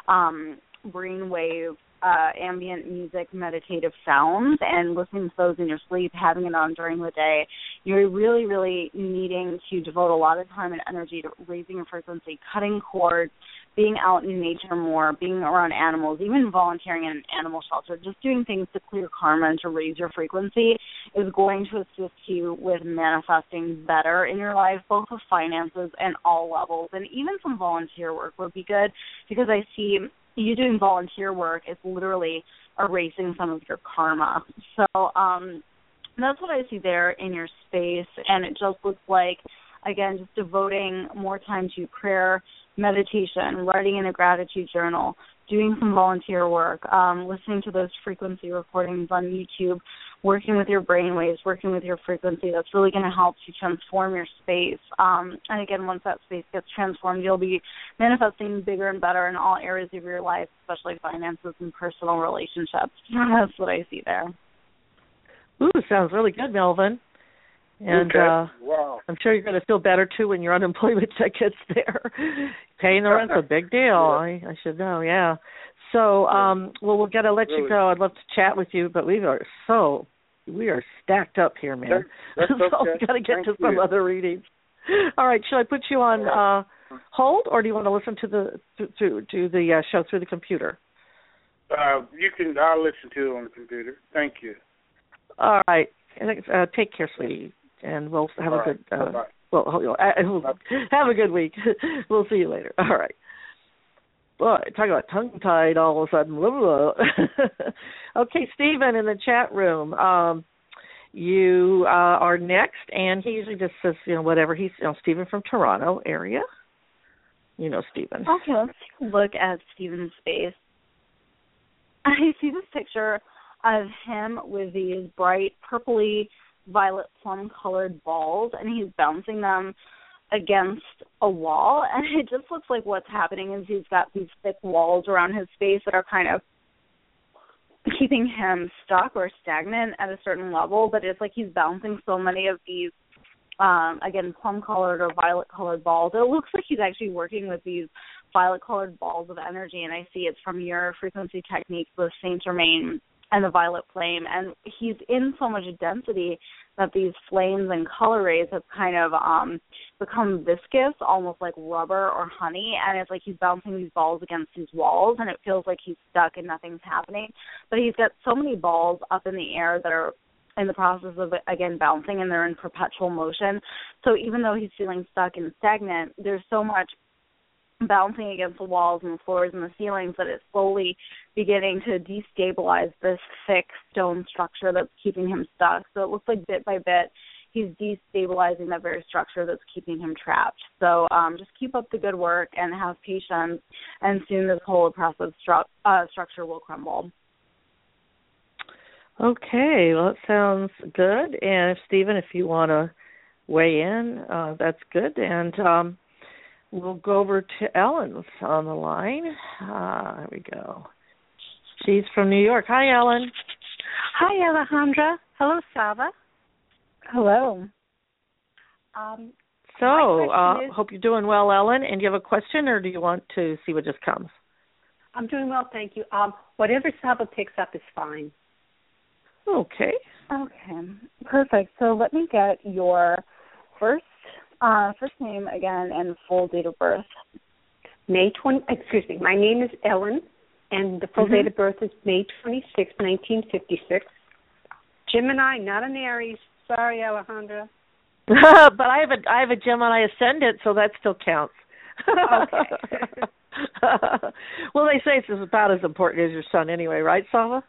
brainwave ambient music, meditative sounds, and listening to those in your sleep, having it on during the day. You're really, really needing to devote a lot of time and energy to raising your frequency, cutting cords, being out in nature more, being around animals, even volunteering in an animal shelter, just doing things to clear karma and to raise your frequency is going to assist you with manifesting better in your life, both with finances and all levels. And even some volunteer work would be good, because I see you doing volunteer work is literally erasing some of your karma. So that's what I see there in your space, and it just looks like, again, just devoting more time to prayer, meditation, writing in a gratitude journal, doing some volunteer work, listening to those frequency recordings on YouTube, working with your brainwaves, working with your frequency. That's really going to help to transform your space. And again, once that space gets transformed, you'll be manifesting bigger and better in all areas of your life, especially finances and personal relationships. That's what I see there. Ooh, sounds really good, Melvin. And okay. Wow. I'm sure you're going to feel better, too, when your unemployment check gets there. Paying the rent's a big deal. Yeah. I should know, yeah. So, we'll got to let you go. I'd love to chat with you, but we are stacked up here, man. That's okay. So we got to get to some other readings. All right, should I put you on hold, or do you want to listen to the show through the computer? You can. I'll listen to it on the computer. Thank you. All right. Take care, sweetie, and we'll have a good. Have a good week. We'll see you later. All right. Boy, talk about tongue-tied all of a sudden. Okay, Stephen in the chat room. You are next, and he usually just says, whatever. He's Stephen from Toronto area. Stephen. Okay, let's take a look at Stephen's face. I see this picture of him with these bright purpley violet plum-colored balls, and he's bouncing them against a wall, and it just looks like what's happening is he's got these thick walls around his face that are kind of keeping him stuck or stagnant at a certain level, but it's like he's bouncing so many of these, again, plum-colored or violet-colored balls. It looks like he's actually working with these violet-colored balls of energy, and I see it's from your frequency technique, the Saint Germain and the violet flame, and he's in so much density that these flames and color rays have kind of become viscous, almost like rubber or honey, and it's like he's bouncing these balls against these walls, and it feels like he's stuck and nothing's happening. But he's got so many balls up in the air that are in the process of, again, bouncing, and they're in perpetual motion. So even though he's feeling stuck and stagnant, there's so much bouncing against the walls and the floors and the ceilings, that it's slowly beginning to destabilize this thick stone structure that's keeping him stuck. So it looks like bit by bit he's destabilizing that very structure that's keeping him trapped. So just keep up the good work and have patience, and soon this whole oppressive structure will crumble. Okay, well, that sounds good. And Stephen, if you want to weigh in, that's good. And we'll go over to Ellen on the line. There we go. She's from New York. Hi, Ellen. Hi, Alejandra. Hello, Sava. Hello. Hope you're doing well, Ellen. And do you have a question, or do you want to see what just comes? I'm doing well, thank you. Whatever Sava picks up is fine. Okay. Okay. Perfect. So let me get your first name again and full date of birth. My name is Ellen, and the full date of birth is May 26, 1956. Gemini, not an Aries. Sorry, Alejandra. But I have a Gemini ascendant, so that still counts. Okay. Well, they say it's about as important as your sun anyway, right, Sava?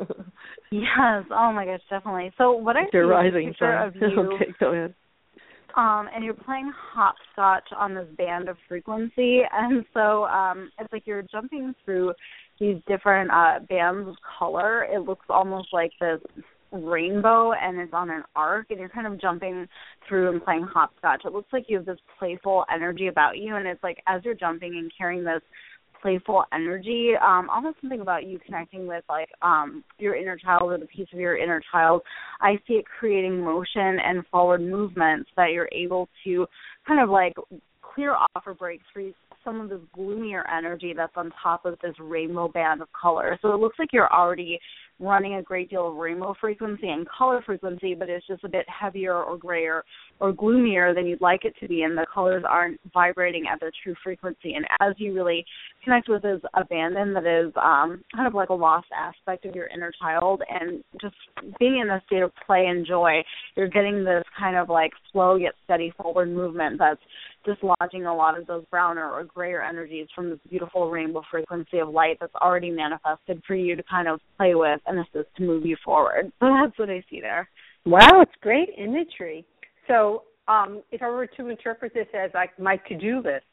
Yes. Oh my gosh, definitely. So what I see your is rising a picture sun. of you. Okay, go ahead. And you're playing hopscotch on this band of frequency, and so it's like you're jumping through these different bands of color. It looks almost like this rainbow, and it's on an arc, and you're kind of jumping through and playing hopscotch. It looks like you have this playful energy about you, and it's like as you're jumping and carrying this playful energy, almost something about you connecting with like your inner child or the piece of your inner child. I see it creating motion and forward movements that you're able to kind of like clear off or break through some of this gloomier energy that's on top of this rainbow band of color. So it looks like you're already running a great deal of rainbow frequency and color frequency, but it's just a bit heavier or grayer or gloomier than you'd like it to be, and the colors aren't vibrating at their true frequency. And as you really connect with this abandon that is kind of like a lost aspect of your inner child, and just being in a state of play and joy, you're getting this kind of like slow yet steady forward movement that's dislodging a lot of those browner or grayer energies from this beautiful rainbow frequency of light that's already manifested for you to kind of play with and assist to move you forward. So that's what I see there. Wow, it's great imagery. So if I were to interpret this as like my to-do list,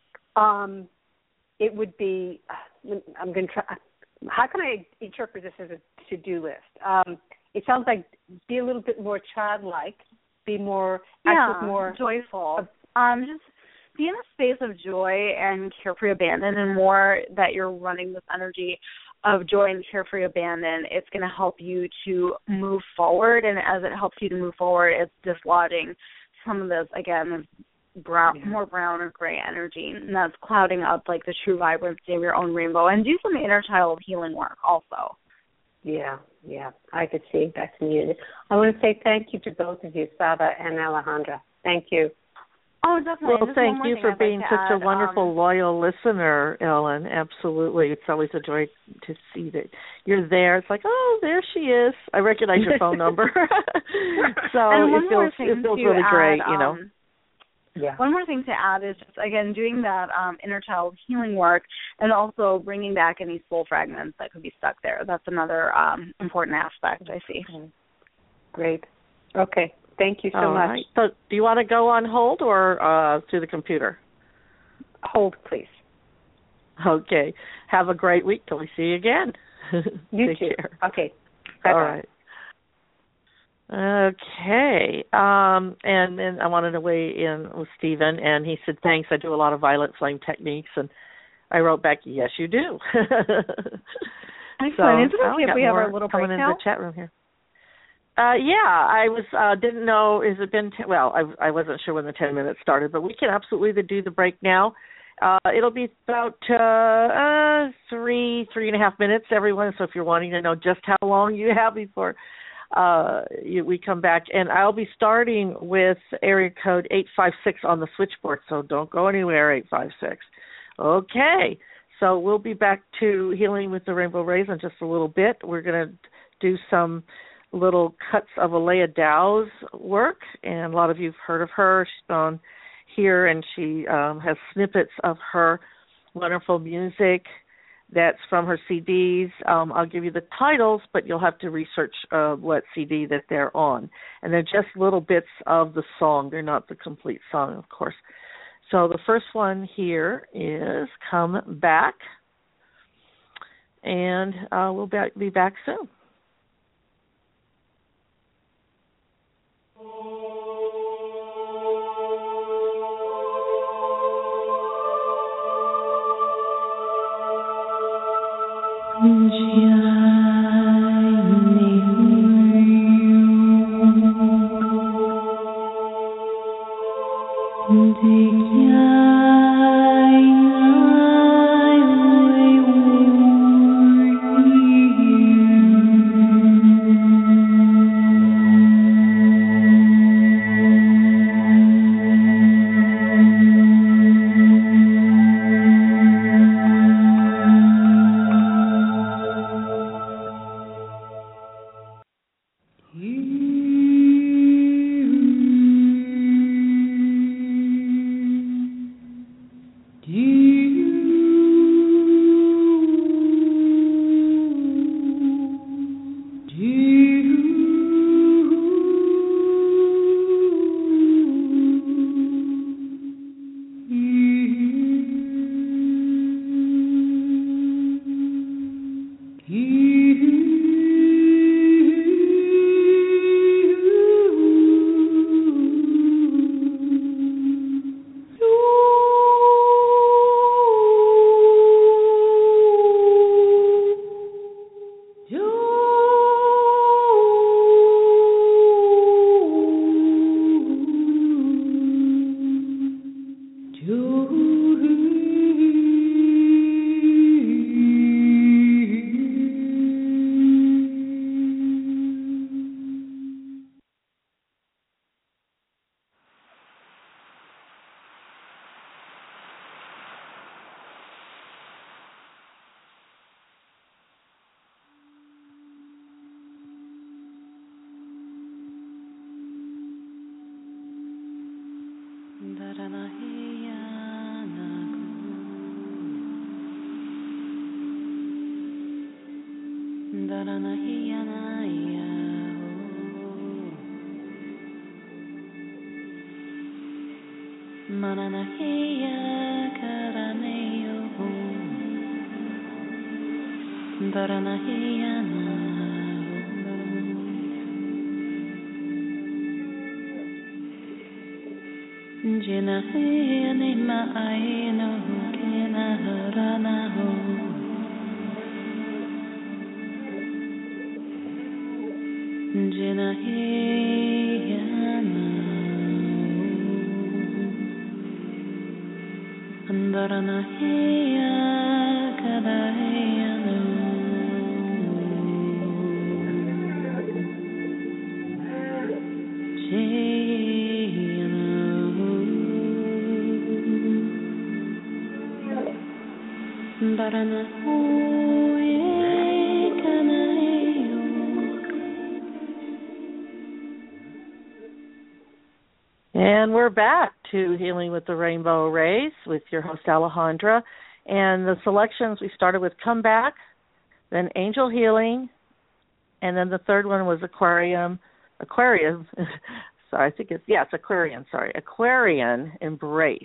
it would be, I'm going to try, how can I interpret this as a to-do list? It sounds like be a little bit more childlike, be more, act with more joyful. Just be in a space of joy and carefree abandon, and more that you're running this energy of joy and carefree abandon. It's going to help you to move forward, and as it helps you to move forward, it's dislodging some of this, again, more brown or gray energy, and that's clouding up like the true vibrancy of your own rainbow. And do some inner child healing work also. Yeah, I could see that's needed. I want to say thank you to both of you, Sava and Alejandra. Thank you. Oh, definitely. Well, thank you for being such a wonderful, loyal listener, Ellen. Absolutely. It's always a joy to see that you're there. It's like, oh, there she is. I recognize your phone number. So it feels really great, you know. Yeah. One more thing to add is just, again, doing that inner child healing work and also bringing back any soul fragments that could be stuck there. That's another important aspect I see. Great. Okay. Thank you so much. Right. So do you want to go on hold or to the computer? Hold, please. Okay. Have a great week till we see you again. You Take too. care. Okay. Bye-bye. All right. Okay. And then I wanted to weigh in with Stephen, and he said, thanks, I do a lot of violet flame techniques. And I wrote back, yes, you do. Excellent. Is it okay if we have our little break now? Coming into the chat room here. I didn't know, has it been, I wasn't sure when the 10 minutes started, but we can absolutely do the break now. It'll be about 3.5 minutes, everyone, so if you're wanting to know just how long you have before we come back. And I'll be starting with area code 856 on the switchboard, so don't go anywhere, 856. Okay, so we'll be back to Healing with the Rainbow Rays in just a little bit. We're going to do some little cuts of Alea Dow's work, and a lot of you have heard of her. She's on here, and she has snippets of her wonderful music that's from her CDs. I'll give you the titles, but you'll have to research what CD that they're on. And they're just little bits of the song. They're not the complete song, of course. So the first one here is Come Back. And we'll be back soon. And we're back to Healing with the Rainbow Rays with your host Alejandra. And the selections, we started with Come Back, then Angel Healing, and then the third one was Aquarian. Sorry, I think it's Aquarian. Sorry, Aquarian Embrace.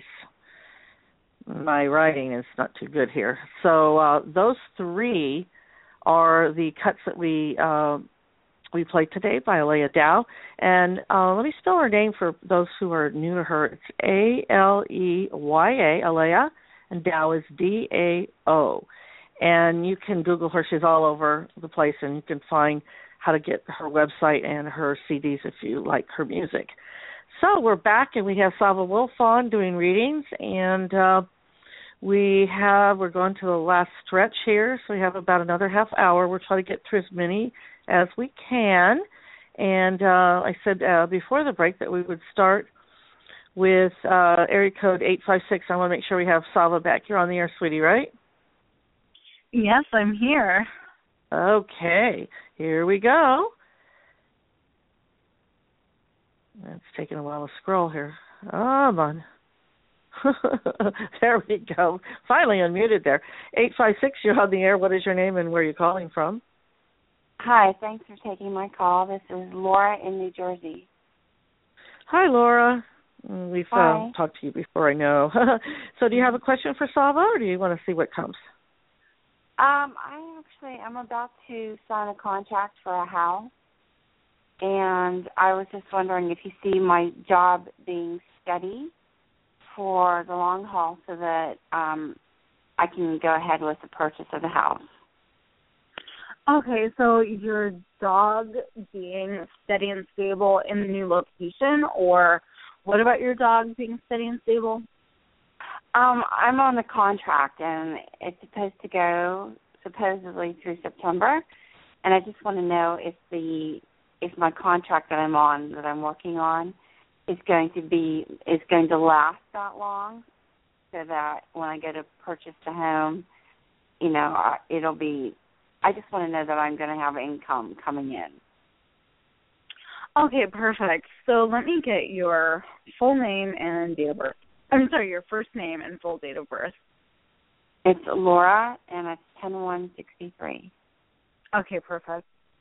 My writing is not too good here. So those three are the cuts that we played today by Alea Dow. And let me spell her name for those who are new to her. It's Aleya, Alea, and Dow is Dao. And you can Google her. She's all over the place, and you can find how to get her website and her CDs if you like her music. So we're back, and we have Sava Wolf on doing readings, and we're going to the last stretch here, so we have about another half hour. We're trying to get through as many as we can. And I said before the break that we would start with area code 856. I want to make sure we have Sava back. You're on the air, sweetie, right? Yes, I'm here. Okay, here we go. It's taking a while to scroll here. Come on. There we go. Finally unmuted there. 856, you're on the air. What is your name and where are you calling from? Hi, thanks for taking my call. This is Laura in New Jersey. Hi, Laura. We've talked to you before, I know. So do you have a question for Sava, or do you want to see what comes? I'm about to sign a contract for a house, and I was just wondering if you see my job being steady for the long haul so that I can go ahead with the purchase of the house. Okay, so your dog being steady and stable in the new location, or what about your dog being steady and stable? I'm on the contract, and it's supposed to go supposedly through September, and I just want to know if my contract that I'm working on is going to last that long, so that when I go to purchase the home, it'll be. I just want to know that I'm going to have income coming in. Okay, perfect. So let me get your full name and date of birth. I'm sorry, your first name and full date of birth. It's Laura, and it's 10/1/63. Okay, perfect.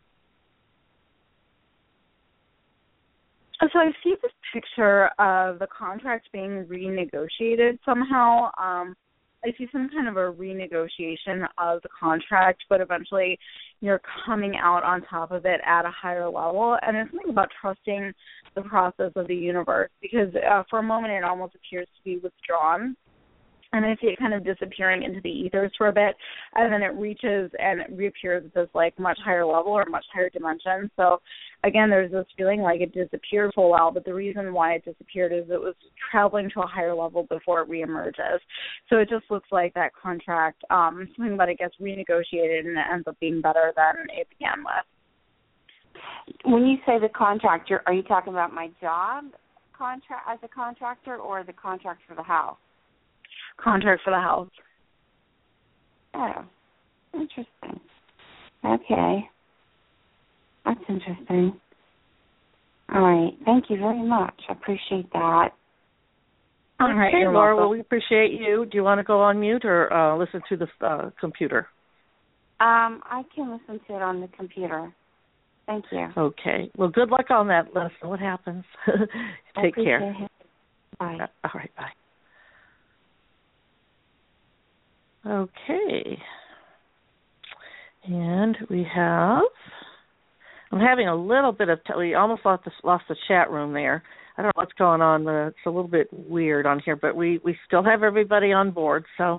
So I see this picture of the contract being renegotiated somehow. I see some kind of a renegotiation of the contract, but eventually you're coming out on top of it at a higher level. And it's something about trusting the process of the universe, because for a moment it almost appears to be withdrawn. And I see it kind of disappearing into the ethers for a bit, and then it reaches and it reappears at this much higher level or much higher dimension. So again, there's this feeling like it disappeared for a while, but the reason why it disappeared is it was traveling to a higher level before it reemerges. So it just looks like that contract, something about it gets renegotiated and it ends up being better than it began with. When you say the contract, are you talking about my job contract as a contractor, or the contract for the house? Contract for the house. Oh, interesting. Okay. That's interesting. All right. Thank you very much. I appreciate that. All right, okay, Laura, well, we appreciate you. Do you want to go on mute or listen to the computer? I can listen to it on the computer. Thank you. Okay. Well, good luck on that. Let us know what happens. Take care. Bye. All right, bye. Okay. And I'm having a little bit of, we almost lost the chat room there. I don't know what's going on. It's a little bit weird on here, but we still have everybody on board, so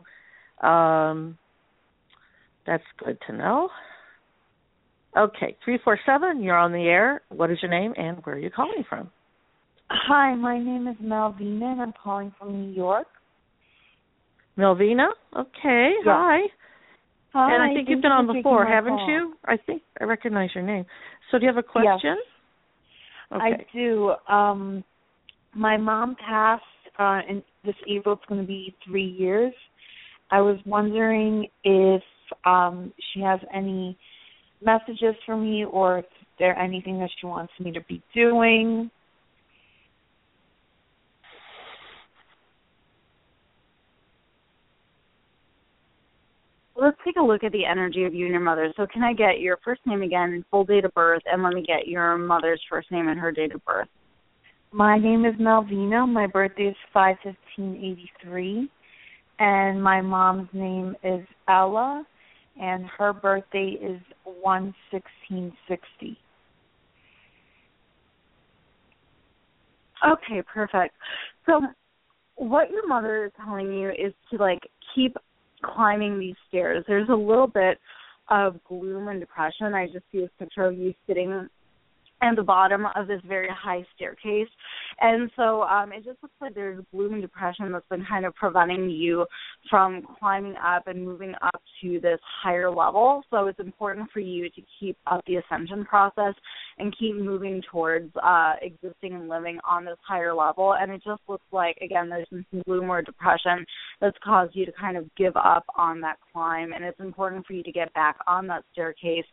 that's good to know. Okay, 347, you're on the air. What is your name and where are you calling from? Hi, my name is Malvina, and I'm calling from New York. Melvina? Okay, yes. Hi. Hi. And I think you've been on before, haven't you? I think I recognize your name. So do you have a question? Yes. Okay. I do. My mom passed, and this April it's going to be 3 years. I was wondering if she has any messages for me, or if there anything that she wants me to be doing. Let's take a look at the energy of you and your mother. So can I get your first name again, full date of birth, and let me get your mother's first name and her date of birth. My name is Malvina. My birthday is 5/15/83, and my mom's name is Ella, and her birthday is 1/16/60. Okay, perfect. So what your mother is telling you is to keep climbing these stairs. There's a little bit of gloom and depression. I just see a picture of you sitting at the bottom of this very high staircase. And so it just looks like there's gloom and depression that's been kind of preventing you from climbing up and moving up to this higher level. So it's important for you to keep up the ascension process and keep moving towards existing and living on this higher level. And it just looks like, again, there's some gloom or depression that's caused you to kind of give up on that climb. And it's important for you to get back on that staircase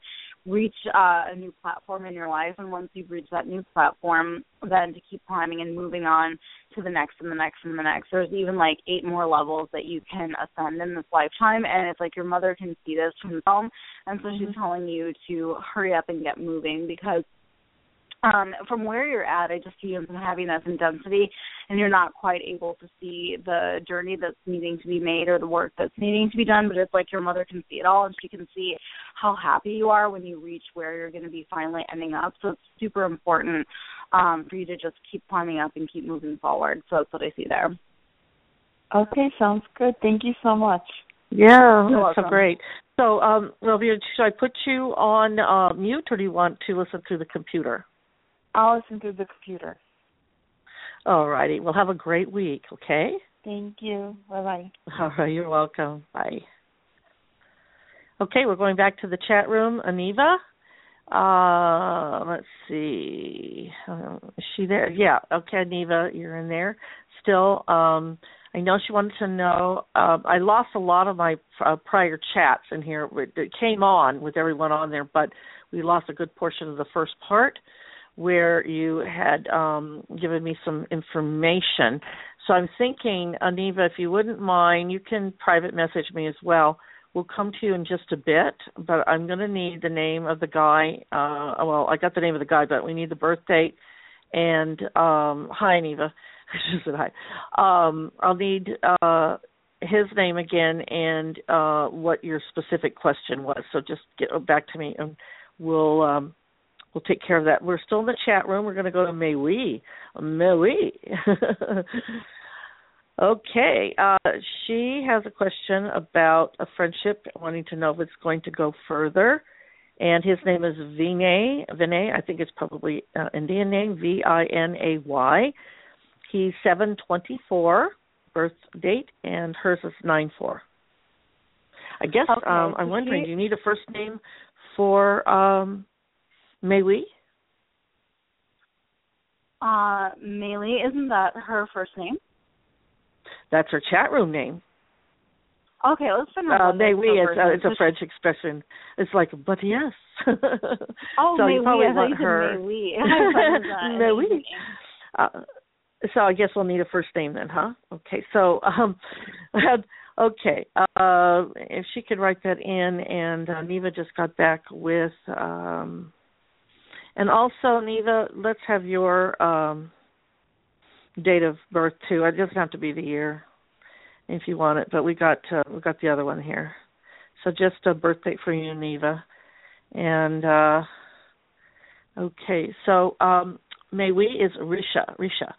reach a new platform in your life, and once you've reached that new platform, then to keep climbing and moving on to the next and the next and the next. There's even like 8 more levels that you can ascend in this lifetime, and it's like your mother can see this from home, and so she's telling you to hurry up and get moving, because from where you're at, I just see you some heaviness and density, and you're not quite able to see the journey that's needing to be made or the work that's needing to be done, but it's like your mother can see it all, and she can see how happy you are when you reach where you're going to be finally ending up. So it's super important for you to just keep climbing up and keep moving forward. So that's what I see there. Okay, sounds good. Thank you so much. Yeah, that's so great. So, Sylvia, should I put you on mute, or do you want to listen through the computer? I'll listen through the computer. All righty. Well, have a great week, okay? Thank you. Bye-bye. All right, you're welcome. Bye. Okay, we're going back to the chat room. Aniva? Let's see. Is she there? Yeah. Okay, Aniva, you're in there. Still, I know she wanted to know, I lost a lot of my prior chats in here. It came on with everyone on there, but we lost a good portion of the first part where you had given me some information. So I'm thinking, Aniva, if you wouldn't mind, you can private message me as well. We'll come to you in just a bit, but I'm going to need the name of the guy. Well, I got the name of the guy, but we need the birth date. And hi, Aniva. She said hi. I'll need his name again and what your specific question was. So just get back to me, and we'll take care of that. We're still in the chat room. We're going to go to Mei-Wei. Okay. She has a question about a friendship, wanting to know if it's going to go further. And his name is Vinay. Vinay, I think it's probably Indian name, Vinay. He's 7/24 birth date, and hers is 9/4. I guess I'm wondering, do you need a first name for Mei-Wei? Mei-Wei, isn't that her first name? That's her chat room name. Okay, let's find out. Mei-Wei, it's a French expression. It's like, but yes. Oh, so Mei-Wei, I thought you said Mei-Wei. Mei-Wei. So I guess we'll need a first name then, huh? Okay, so, okay, if she could write that in, and Neva just got back with, and also, Neva, let's have your date of birth too. It doesn't have to be the year if you want it, but we got the other one here. So just a birth date for you, Neva. And okay, so Mei-Wei is Risha,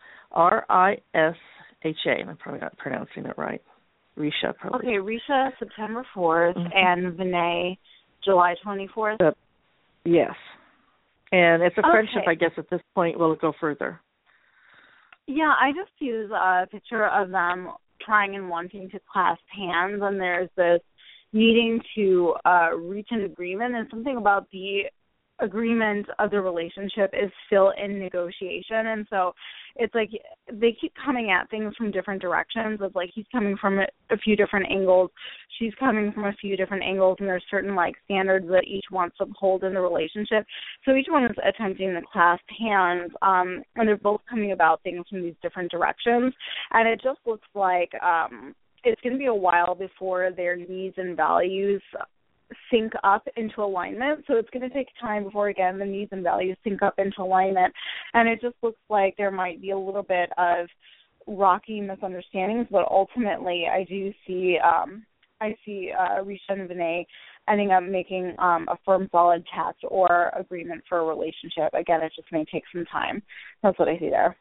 R-I-S-H-A. I'm probably not pronouncing it right. Risha, probably. Okay, Risha, September 4th, and Vinay, July 24th. Yes. And it's a friendship, I guess, at this point. Will it go further? Yeah, I just use a picture of them trying and wanting to clasp hands, and there's this needing to reach an agreement, and something about the agreement of the relationship is still in negotiation. And so it's like they keep coming at things from different directions. It's like he's coming from a few different angles, she's coming from a few different angles, and there's certain like standards that each wants to hold in the relationship. So each one is attempting to clasp hands, and they're both coming about things from these different directions. And it just looks like it's going to be a while before their needs and values sync up into alignment. So it's going to take time before, again, the needs and values sync up into alignment. And it just looks like there might be a little bit of rocky misunderstandings, but ultimately I do see Risha and Vinay ending up making a firm, solid pact or agreement for a relationship. Again, it just may take some time. That's what I see there.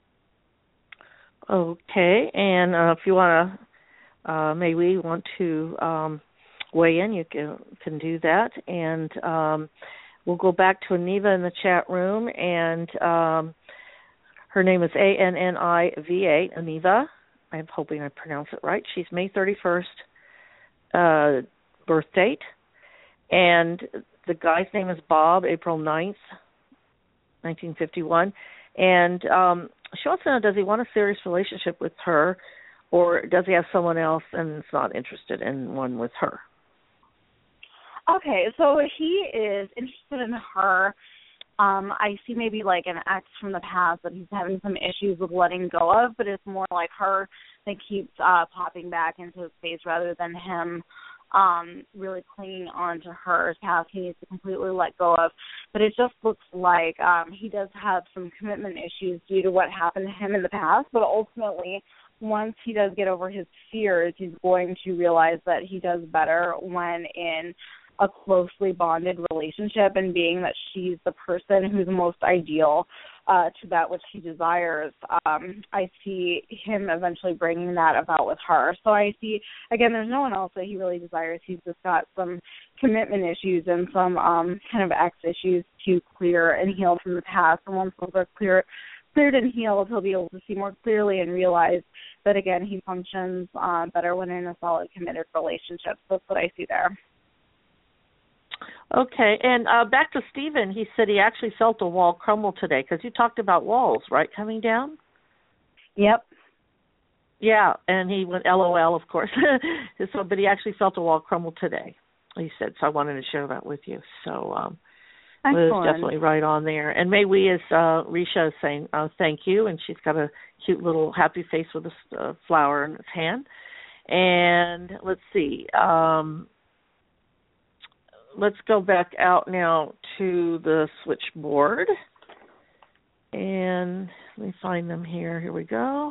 Okay, and if you want to, Mei-Wei want to weigh in, you can do that. And we'll go back to Aniva in the chat room, and her name is Anniva, Aniva. I'm hoping I pronounce it right. She's May 31st birth date, and the guy's name is Bob, April 9th, 1951. And she wants to know, does he want a serious relationship with her, or does he have someone else and is not interested in one with her? Okay, so he is interested in her. I see maybe like an ex from the past that he's having some issues with letting go of, but it's more like her that keeps popping back into his face rather than him really clinging on to her past he needs to completely let go of. But it just looks like he does have some commitment issues due to what happened to him in the past, but ultimately once he does get over his fears, he's going to realize that he does better when in a closely bonded relationship, and being that she's the person who's most ideal to that which he desires. I see him eventually bringing that about with her. So I see, again, there's no one else that he really desires. He's just got some commitment issues and some kind of ex issues to clear and heal from the past. And once those are cleared and healed, he'll be able to see more clearly and realize that, again, he functions better when in a solid, committed relationship. So that's what I see there. Okay, and back to Stephen. He said he actually felt a wall crumble today, because you talked about walls, right, coming down? Yep. Yeah, and he went LOL, of course. So, but he actually felt a wall crumble today, he said, so I wanted to share that with you. So was definitely right on there. And May we, as Risha is saying, thank you, and she's got a cute little happy face with a flower in its hand. And let's see. Let's go back out now to the switchboard. And let me find them here. Here we go.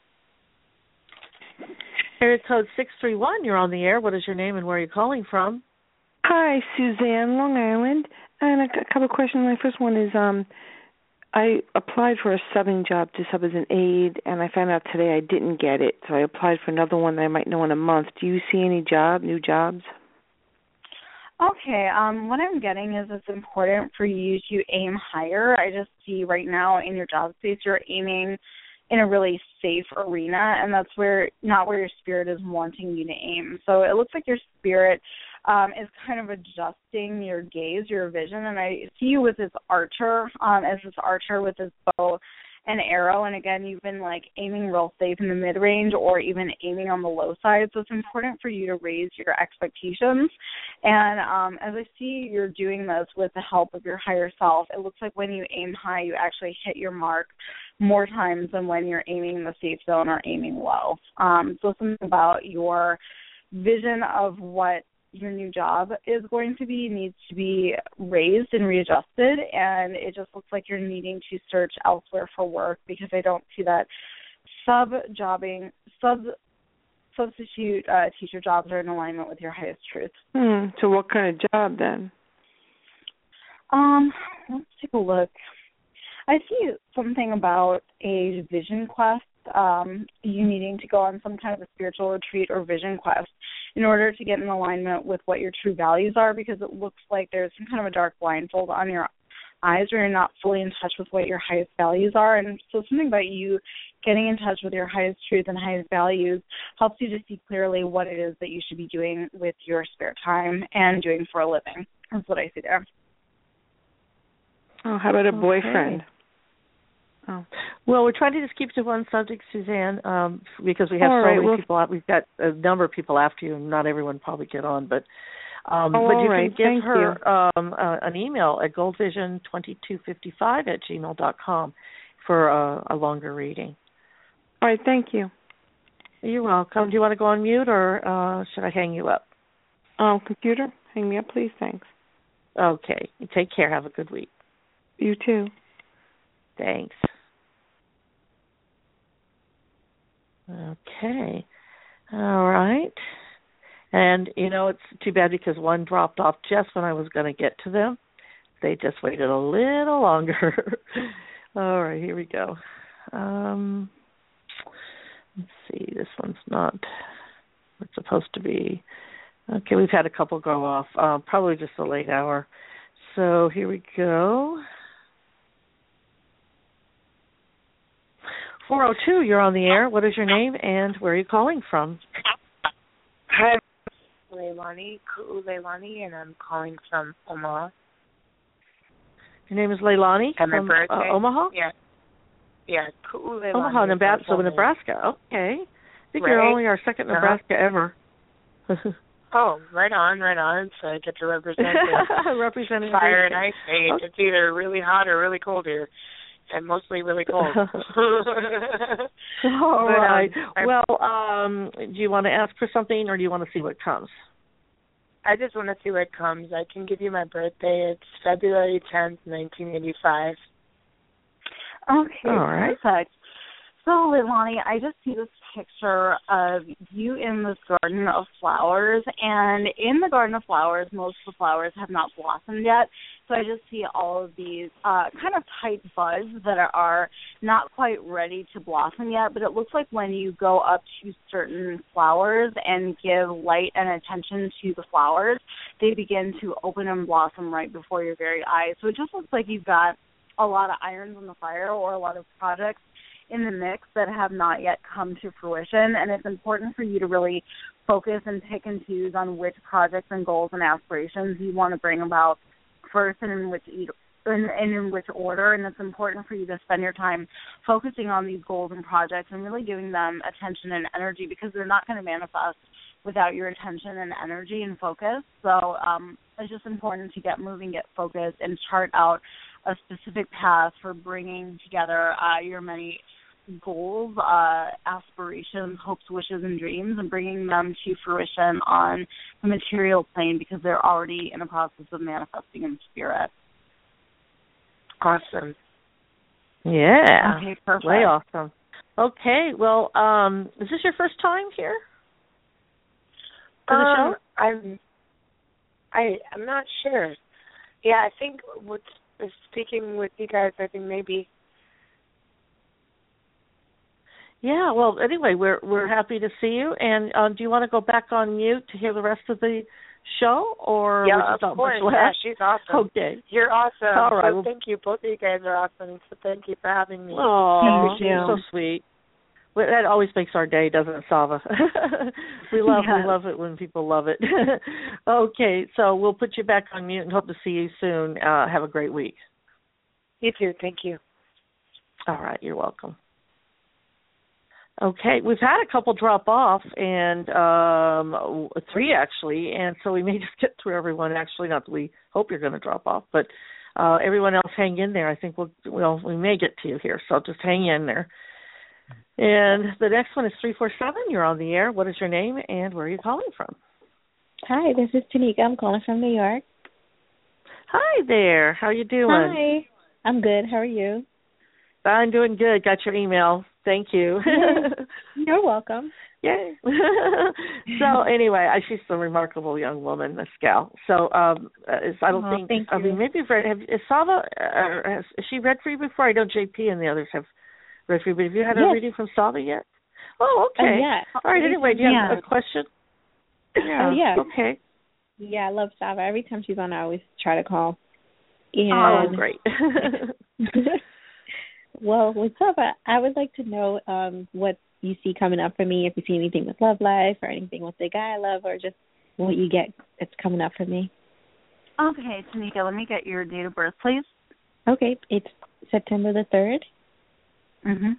Area code 631, you're on the air. What is your name and where are you calling from? Hi, Suzanne, Long Island. And a couple of questions. My first one is I applied for a subbing job to sub as an aide, and I found out today I didn't get it. So I applied for another one that I might know in a month. Do you see any new jobs? Okay, what I'm getting is it's important for you to aim higher. I just see right now in your job space you're aiming in a really safe arena, and that's not where your spirit is wanting you to aim. So it looks like your spirit is kind of adjusting your gaze, your vision, and I see you with this archer, with this bow and arrow, and again, you've been like aiming real safe in the mid-range or even aiming on the low side, so it's important for you to raise your expectations. And as I see you're doing this with the help of your higher self, it looks like when you aim high, you actually hit your mark more times than when you're aiming in the safe zone or aiming low. So something about your vision of what your new job is going to be needs to be raised and readjusted, and it just looks like you're needing to search elsewhere for work because I don't see that substitute teacher jobs are in alignment with your highest truth. So what kind of job then? Let's take a look. I see something about a vision quest, you needing to go on some kind of a spiritual retreat or vision quest in order to get in alignment with what your true values are, because it looks like there's some kind of a dark blindfold on your eyes where you're not fully in touch with what your highest values are. And so something about you getting in touch with your highest truth and highest values helps you to see clearly what it is that you should be doing with your spare time and doing for a living. That's what I see there. Oh, how about a boyfriend? Oh. Well, we're trying to just keep to one subject, Suzanne, because we have many people. We've got a number of people after you, and not everyone probably get on. But you can give her an email at goldvision2255@gmail.com for a longer reading. All right, thank you. You're welcome. Do you want to go on mute, or should I hang you up? Computer, hang me up, please. Thanks. Okay. Take care. Have a good week. You too. Thanks. Okay. All right. And, it's too bad because one dropped off just when I was going to get to them. They just waited a little longer. All right, here we go. Let's see. This one's not what it's supposed to be. Okay, we've had a couple go off. Probably just a late hour. So here we go. 402, you're on the air. What is your name and where are you calling from? Hi, Leilani, and I'm calling from Omaha. Your name is Leilani and from my birthday? Omaha? Yeah, Omaha, Nebraska. Okay. I think you're only our second Nebraska ever. Oh, right on. So I get to represent representing fire and ice age. Okay. It's either really hot or really cold here, and mostly really cold. All right. Do you want to ask for something, or do you want to see what comes? I just want to see what comes. I can give you my birthday. It's February 10th, 1985. Okay, all right. Perfect. So, Leilani, I just see this picture of you in this garden of flowers, and in the garden of flowers, most of the flowers have not blossomed yet, so I just see all of these kind of tight buds that are not quite ready to blossom yet, but it looks like when you go up to certain flowers and give light and attention to the flowers, they begin to open and blossom right before your very eyes. So it just looks like you've got a lot of irons in the fire or a lot of projects in the mix that have not yet come to fruition, and it's important for you to really focus and pick and choose on which projects and goals and aspirations you want to bring about first and in which order, and it's important for you to spend your time focusing on these goals and projects and really giving them attention and energy, because they're not going to manifest without your attention and energy and focus. So it's just important to get moving, get focused, and chart out a specific path for bringing together your many goals, aspirations, hopes, wishes, and dreams, and bringing them to fruition on the material plane, because they're already in a process of manifesting in spirit. Awesome. Yeah. Okay, perfect. Way awesome. Okay, well, is this your first time here for the show? I'm not sure. Yeah, I think speaking with you guys, I think maybe. Yeah, well, anyway, we're happy to see you. And do you want to go back on mute to hear the rest of the show, or yeah, of course. Yeah, she's awesome. Okay, you're awesome. All right. So thank you. Both of you guys are awesome. So thank you for having me. Oh, you're so sweet. Well, that always makes our day, doesn't it, Sava? we love it when people love it. Okay, so we'll put you back on mute and hope to see you soon. Have a great week. You too. Thank you. All right, you're welcome. Okay, we've had a couple drop off, and 3 actually, and so we may just get through everyone. Actually, not that we hope you're going to drop off, but everyone else, hang in there. I think we may get to you here, so just hang in there. And the next one is 347. You're on the air. What is your name, and where are you calling from? Hi, this is Tanika. I'm calling from New York. Hi there. How are you doing? Hi. I'm good. How are you? I'm doing good. Got your email. Thank you. You're welcome. Yay. So anyway, she's a remarkable young woman, this gal. So I don't think. Thank you. I mean, maybe is Sava? Has she read for you before? I know JP and the others have read for you, but have you had a reading from Sava yet? Oh, okay. Yeah. All right. Anyway, do you have a question? Yeah. Yeah. Okay. Yeah, I love Sava. Every time she's on, I always try to call. And oh, great. Well, with Sava, I would like to know what you see coming up for me, if you see anything with love life or anything with the guy I love, or just what you get that's coming up for me. Okay, Tanika, let me get your date of birth, please. Okay, it's September the 3rd. Mm-hmm.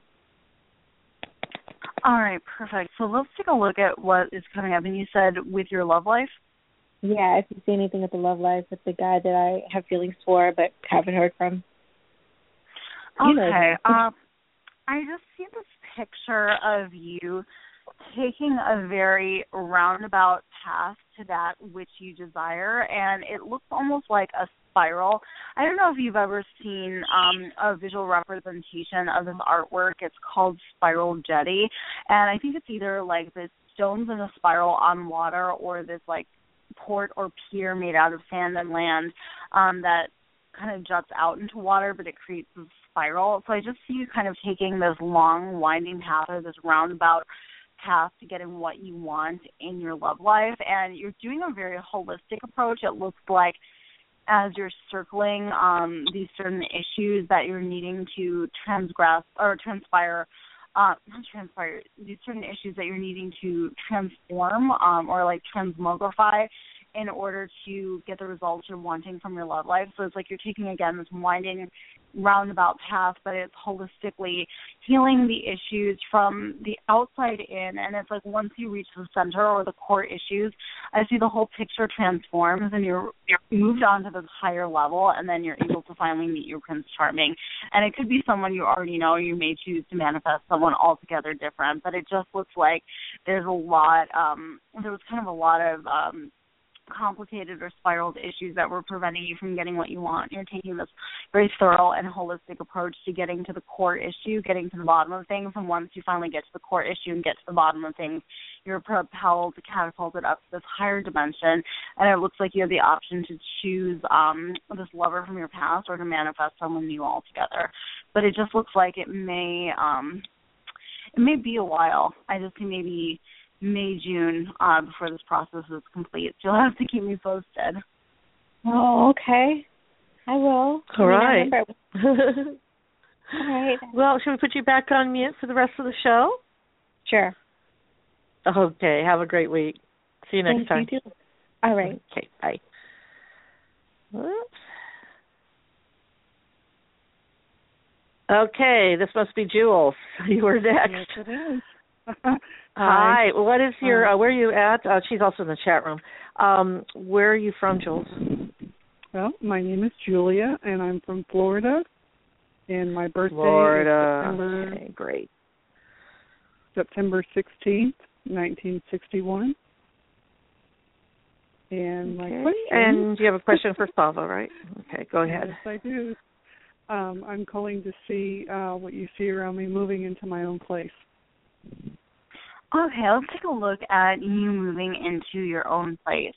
All right, perfect. So let's take a look at what is coming up. And you said with your love life? Yeah, if you see anything with the love life with the guy that I have feelings for but haven't heard from. Okay. I just see this picture of you taking a very roundabout path to that which you desire, and it looks almost like a spiral. I don't know if you've ever seen a visual representation of this artwork. It's called Spiral Jetty, and I think it's either like this stones in a spiral on water or this like port or pier made out of sand and land that kind of juts out into water, but it creates this spiral. So I just see you kind of taking this long, winding path or this roundabout path to getting what you want in your love life, and you're doing a very holistic approach. It looks like as you're circling these certain issues that you're needing to these certain issues that you're needing to transform or like transmogrify in order to get the results you're wanting from your love life. So it's like you're taking, again, this winding roundabout path, but it's holistically healing the issues from the outside in. And it's like once you reach the center or the core issues, I see the whole picture transforms and you're moved on to this higher level, and then you're able to finally meet your Prince Charming. And it could be someone you already know. You may choose to manifest someone altogether different, but it just looks like there's a lot, there was kind of a lot of complicated or spiraled issues that were preventing you from getting what you want. You're taking this very thorough and holistic approach to getting to the core issue, getting to the bottom of things, and once you finally get to the core issue and get to the bottom of things, you're propelled, catapulted up to this higher dimension, and it looks like you have the option to choose this lover from your past or to manifest someone new altogether. But it just looks like it may be a while. I just see maybe May, June, before this process is complete. So you'll have to keep me posted. Oh, okay. I will. All right. All right. Well, should we put you back on mute for the rest of the show? Sure. Okay. Have a great week. See you next time. You too. All right. Okay. Bye. Whoops. Okay. This must be Jules. You were next. Yes, it is. Hi. What is your, where are you at? She's also in the chat room. Where are you from, Jules? Well, my name is Julia, and I'm from Florida. And my birthday is okay, great. September 16th, 1961. And my question... And you have a question for Sava, right? Okay, go ahead. Yes, I do. I'm calling to see what you see around me moving into my own place. Okay, let's take a look at you moving into your own place.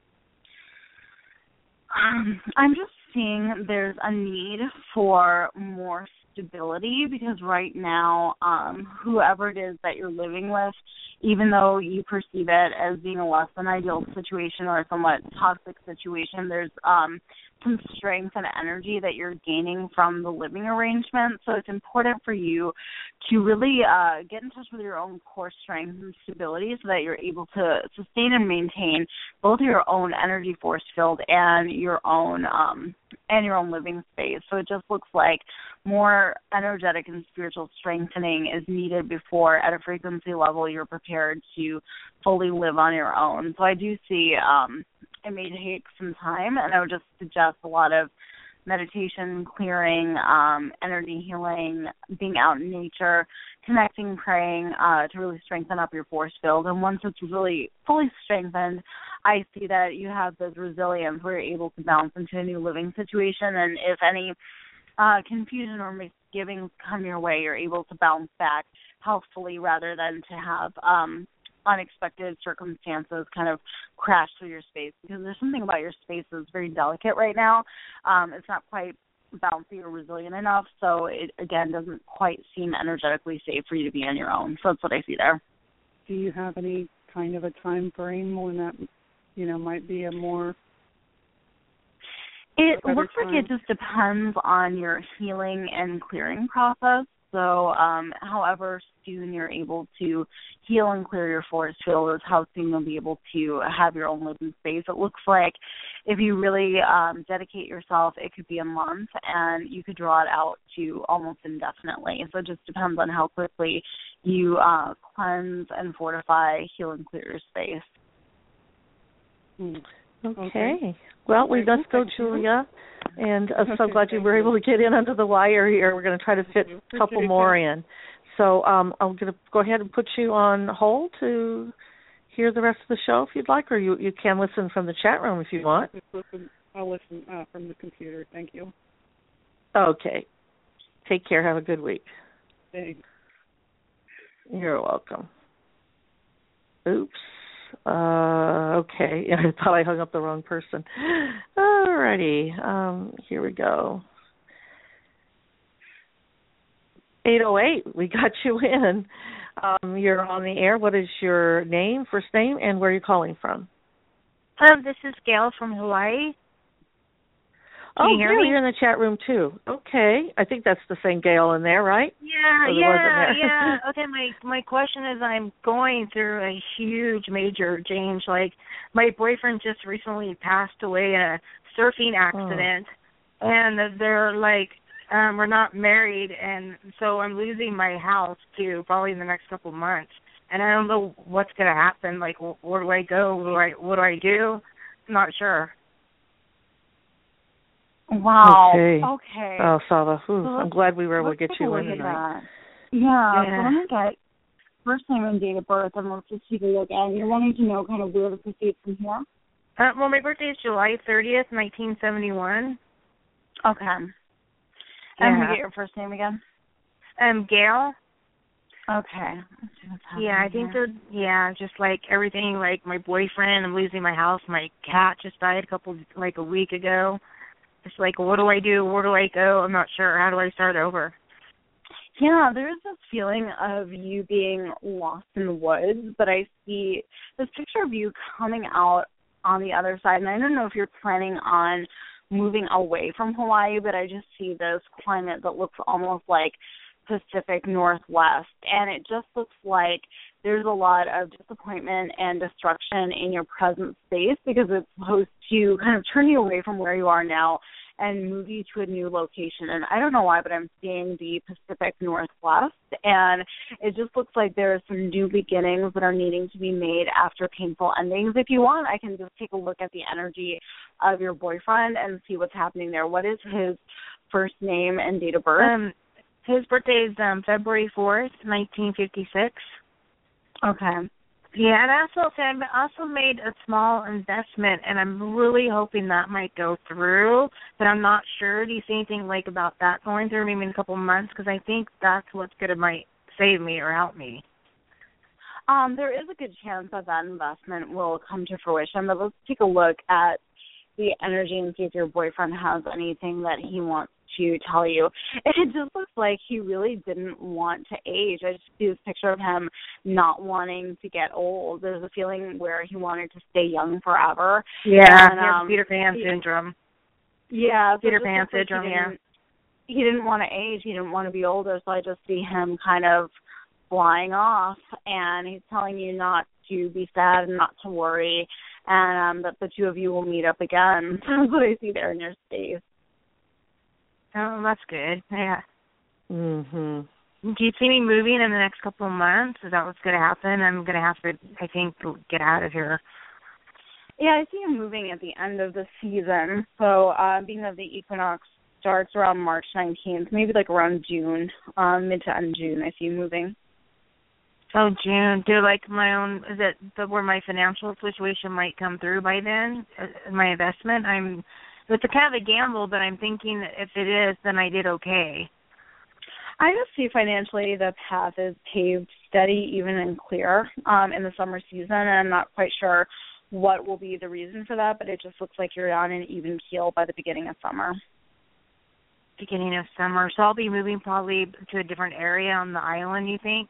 I'm just seeing there's a need for more stability because right now, whoever it is that you're living with, even though you perceive it as being a less than ideal situation or a somewhat toxic situation, there's some strength and energy that you're gaining from the living arrangement. So it's important for you to really get in touch with your own core strength and stability so that you're able to sustain and maintain both your own energy force field and your own living space. So it just looks like more energetic and spiritual strengthening is needed before at a frequency level you're prepared to fully live on your own. So I do see it may take some time, and I would just suggest a lot of meditation, clearing, energy healing, being out in nature, connecting, praying to really strengthen up your force field. And once it's really fully strengthened, I see that you have this resilience where you're able to bounce into a new living situation. And if any confusion or misgivings come your way, you're able to bounce back healthfully rather than to have unexpected circumstances kind of crash through your space, because there's something about your space that's very delicate right now. It's not quite bouncy or resilient enough, so it, again, doesn't quite seem energetically safe for you to be on your own. So that's what I see there. Do you have any kind of a time frame when that, might be a more... It looks like it just depends on your healing and clearing process. So however soon you're able to heal and clear your force field is how soon you'll be able to have your own living space. It looks like if you really dedicate yourself, it could be a month, and you could draw it out to almost indefinitely. So it just depends on how quickly you cleanse and fortify, heal and clear your space. Okay. Well, we must go, Julia. And I'm so glad you were able to get in under the wire here. We're going to try to fit a couple more in. So I'm going to go ahead and put you on hold to hear the rest of the show if you'd like, or you can listen from the chat room if you want. I'll listen from the computer. Thank you. Okay. Take care. Have a good week. Thanks. You're welcome. Oops. Okay. I thought I hung up the wrong person. Alrighty. Here we go. 808. We got you in. You're on the air. What is your name, first name, and where are you calling from? This is Gail from Hawaii. Can you hear me? You're in the chat room too. Okay, I think that's the same Gail in there, right? Yeah. Okay, my question is, I'm going through a huge, major change. Like, my boyfriend just recently passed away in a surfing accident, and they're like, we're not married, and so I'm losing my house too, probably in the next couple of months. And I don't know what's going to happen. Like, where do I go? What do I do? I'm not sure. Wow. Okay. Oh, Sava, I'm glad we were able to get you in tonight. Yeah. So let me get first name and date of birth, and let's just take a look. And you're wanting to know kind of where to proceed from here? Well, my birthday is July 30th, 1971. Okay. And we get your first name again? Gail. Okay. I think just like everything, like my boyfriend, I'm losing my house, my cat just died a week ago. It's like, what do I do? Where do I go? I'm not sure. How do I start over? Yeah, there's this feeling of you being lost in the woods, but I see this picture of you coming out on the other side, and I don't know if you're planning on moving away from Hawaii, but I just see this climate that looks almost like Pacific Northwest, and it just looks like there's a lot of disappointment and destruction in your present space because it's supposed to kind of turn you away from where you are now and move you to a new location. And I don't know why, but I'm seeing the Pacific Northwest, and it just looks like there are some new beginnings that are needing to be made after painful endings. If you want, I can just take a look at the energy of your boyfriend and see what's happening there. What is his first name and date of birth? His birthday is February 4th, 1956. Okay. Yeah, and I also made a small investment, and I'm really hoping that might go through, but I'm not sure. Do you see anything like about that going through maybe in a couple of months? Because I think that's what's going to might save me or help me. There is a good chance that investment will come to fruition, but let's take a look at the energy and see if your boyfriend has anything that he wants to tell you. It just looks like he really didn't want to age. I just see this picture of him not wanting to get old. There's a feeling where he wanted to stay young forever. Yeah, and, Peter Pan syndrome. Yeah, Peter Pan syndrome, He didn't want to age. He didn't want to be older, so I just see him kind of flying off, and he's telling you not to be sad and not to worry, and that the two of you will meet up again. That's what I see there in your space. Oh, that's good. Yeah. Mhm. Do you see me moving in the next couple of months? Is that what's going to happen? I'm going to have to, I think, get out of here. Yeah, I see you moving at the end of the season. So, being that the equinox starts around March 19th, maybe like around June, mid to end June, I see you moving. Oh, June. Do like my own, is it where my financial situation might come through by then? My investment? It's a kind of a gamble, but I'm thinking that if it is, then I did okay. I just see financially the path is paved steady, even and clear in the summer season, and I'm not quite sure what will be the reason for that, but it just looks like you're on an even keel by the beginning of summer. Beginning of summer. So I'll be moving probably to a different area on the island, you think?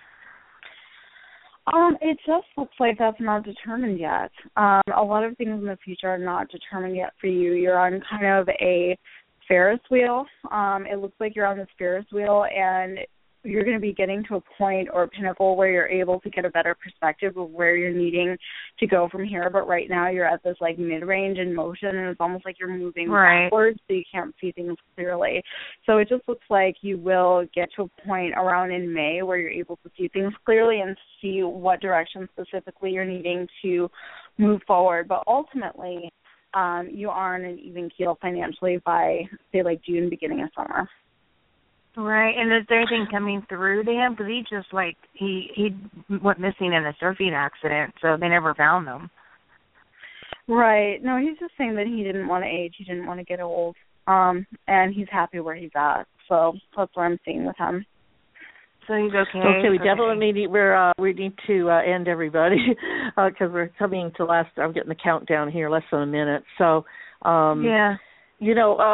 It just looks like that's not determined yet. A lot of things in the future are not determined yet for you. You're on kind of a Ferris wheel. It looks like you're on this Ferris wheel, and you're going to be getting to a point or a pinnacle where you're able to get a better perspective of where you're needing to go from here. But right now you're at this like mid-range in motion, and it's almost like you're moving backwards, so you can't see things clearly. So it just looks like you will get to a point around in May where you're able to see things clearly and see what direction specifically you're needing to move forward. But ultimately, you are on an even keel financially by, say, like June, beginning of summer. Right, and is there anything coming through to him? Because he just, like, he went missing in a surfing accident, so they never found him. Right. No, he's just saying that he didn't want to age. He didn't want to get old, and he's happy where he's at. So that's what I'm seeing with him. So he's okay. Okay, we definitely need we need to end everybody because we're coming to I'm getting the countdown here, less than a minute. So yeah. We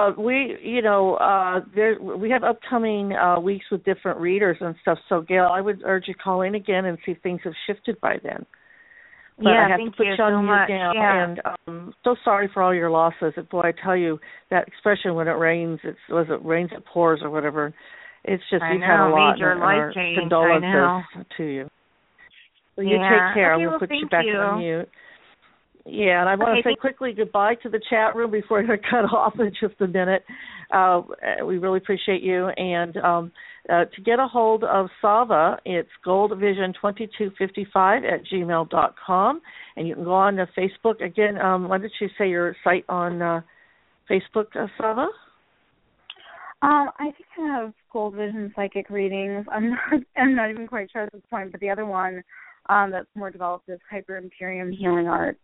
have upcoming weeks with different readers and stuff. So, Gail, I would urge you to call in again and see if things have shifted by then. But I have thank to put you you on so mute much. now, Yeah. and so sorry for all your losses. And boy, I tell you, that expression, when it rains, it rains it pours or whatever. It's just, you've had a lot, major and life our change. condolences to you. Well, you take care. Okay, We'll put you thank back you. on mute. Yeah, and I want to say quickly goodbye to the chat room before I cut off in just a minute. We really appreciate you. And to get a hold of Sava, it's goldvision2255@gmail.com. And you can go on to Facebook. Again, why don't you say your site on Facebook, Sava? I think I have Gold Vision Psychic Readings. I'm not even quite sure at this point, but the other one that's more developed is Hyper Imperium Healing Art.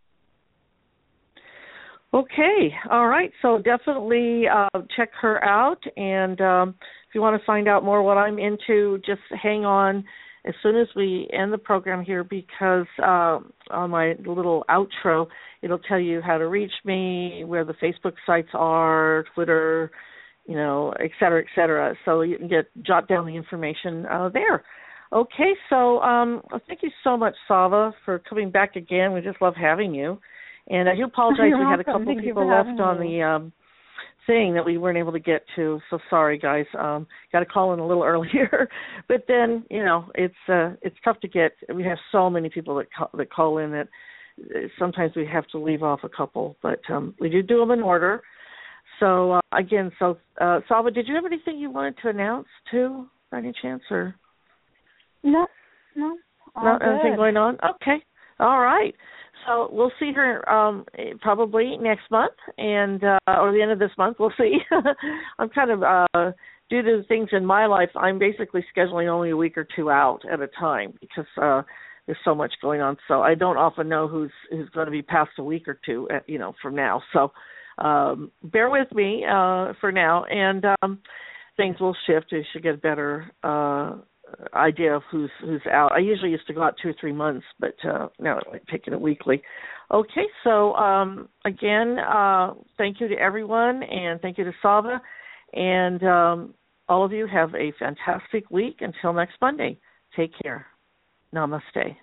Okay, all right. So definitely check her out, and if you want to find out more what I'm into, just hang on as soon as we end the program here, because on my little outro, it'll tell you how to reach me, where the Facebook sites are, Twitter, et cetera, so you can jot down the information there. Okay, so thank you so much, Sava, for coming back again. We just love having you. And I do apologize. We had a couple people left on the thing that we weren't able to get to. So sorry, guys. Got to call in a little earlier. But then, it's tough to get. We have so many people that call in that sometimes we have to leave off a couple. But we do them in order. So, again, Sava, did you have anything you wanted to announce, too, by any chance? Or No. Anything going on? Okay. All right. So we'll see her probably next month, and or the end of this month. We'll see. I'm kind of due to things in my life, I'm basically scheduling only a week or two out at a time because there's so much going on. So I don't often know who's going to be past a week or two, from now. So bear with me for now, and things will shift. You should get a better idea of who's out. I usually used to go out 2 or 3 months, but now I'm taking it weekly. Okay, so again, thank you to everyone, and thank you to Sava, and all of you have a fantastic week. Until next Monday, take care. Namaste.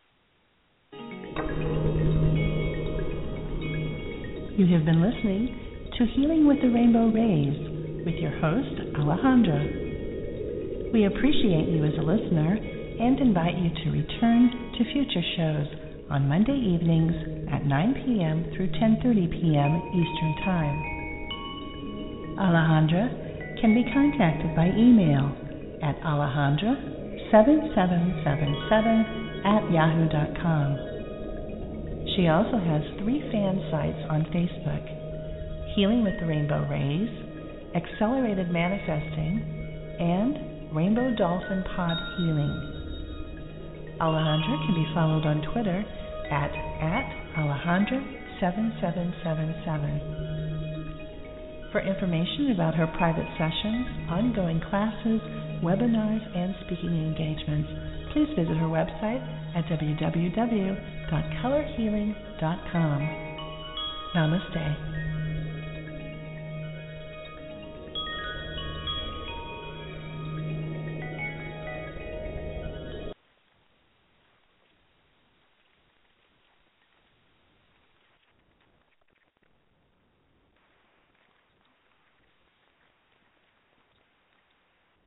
You have been listening to Healing with the Rainbow Rays with your host, Alejandra. We appreciate you as a listener and invite you to return to future shows on Monday evenings at 9 p.m. through 10:30 p.m. Eastern Time. Alejandra can be contacted by email at alejandra7777@yahoo.com. She also has 3 fan sites on Facebook: Healing with the Rainbow Rays, Accelerated Manifesting, and Rainbow Dolphin Pod Healing. Alejandra can be followed on Twitter at Alejandra7777. For information about her private sessions, ongoing classes, webinars, and speaking engagements, please visit her website at www.colorhealing.com. Namaste.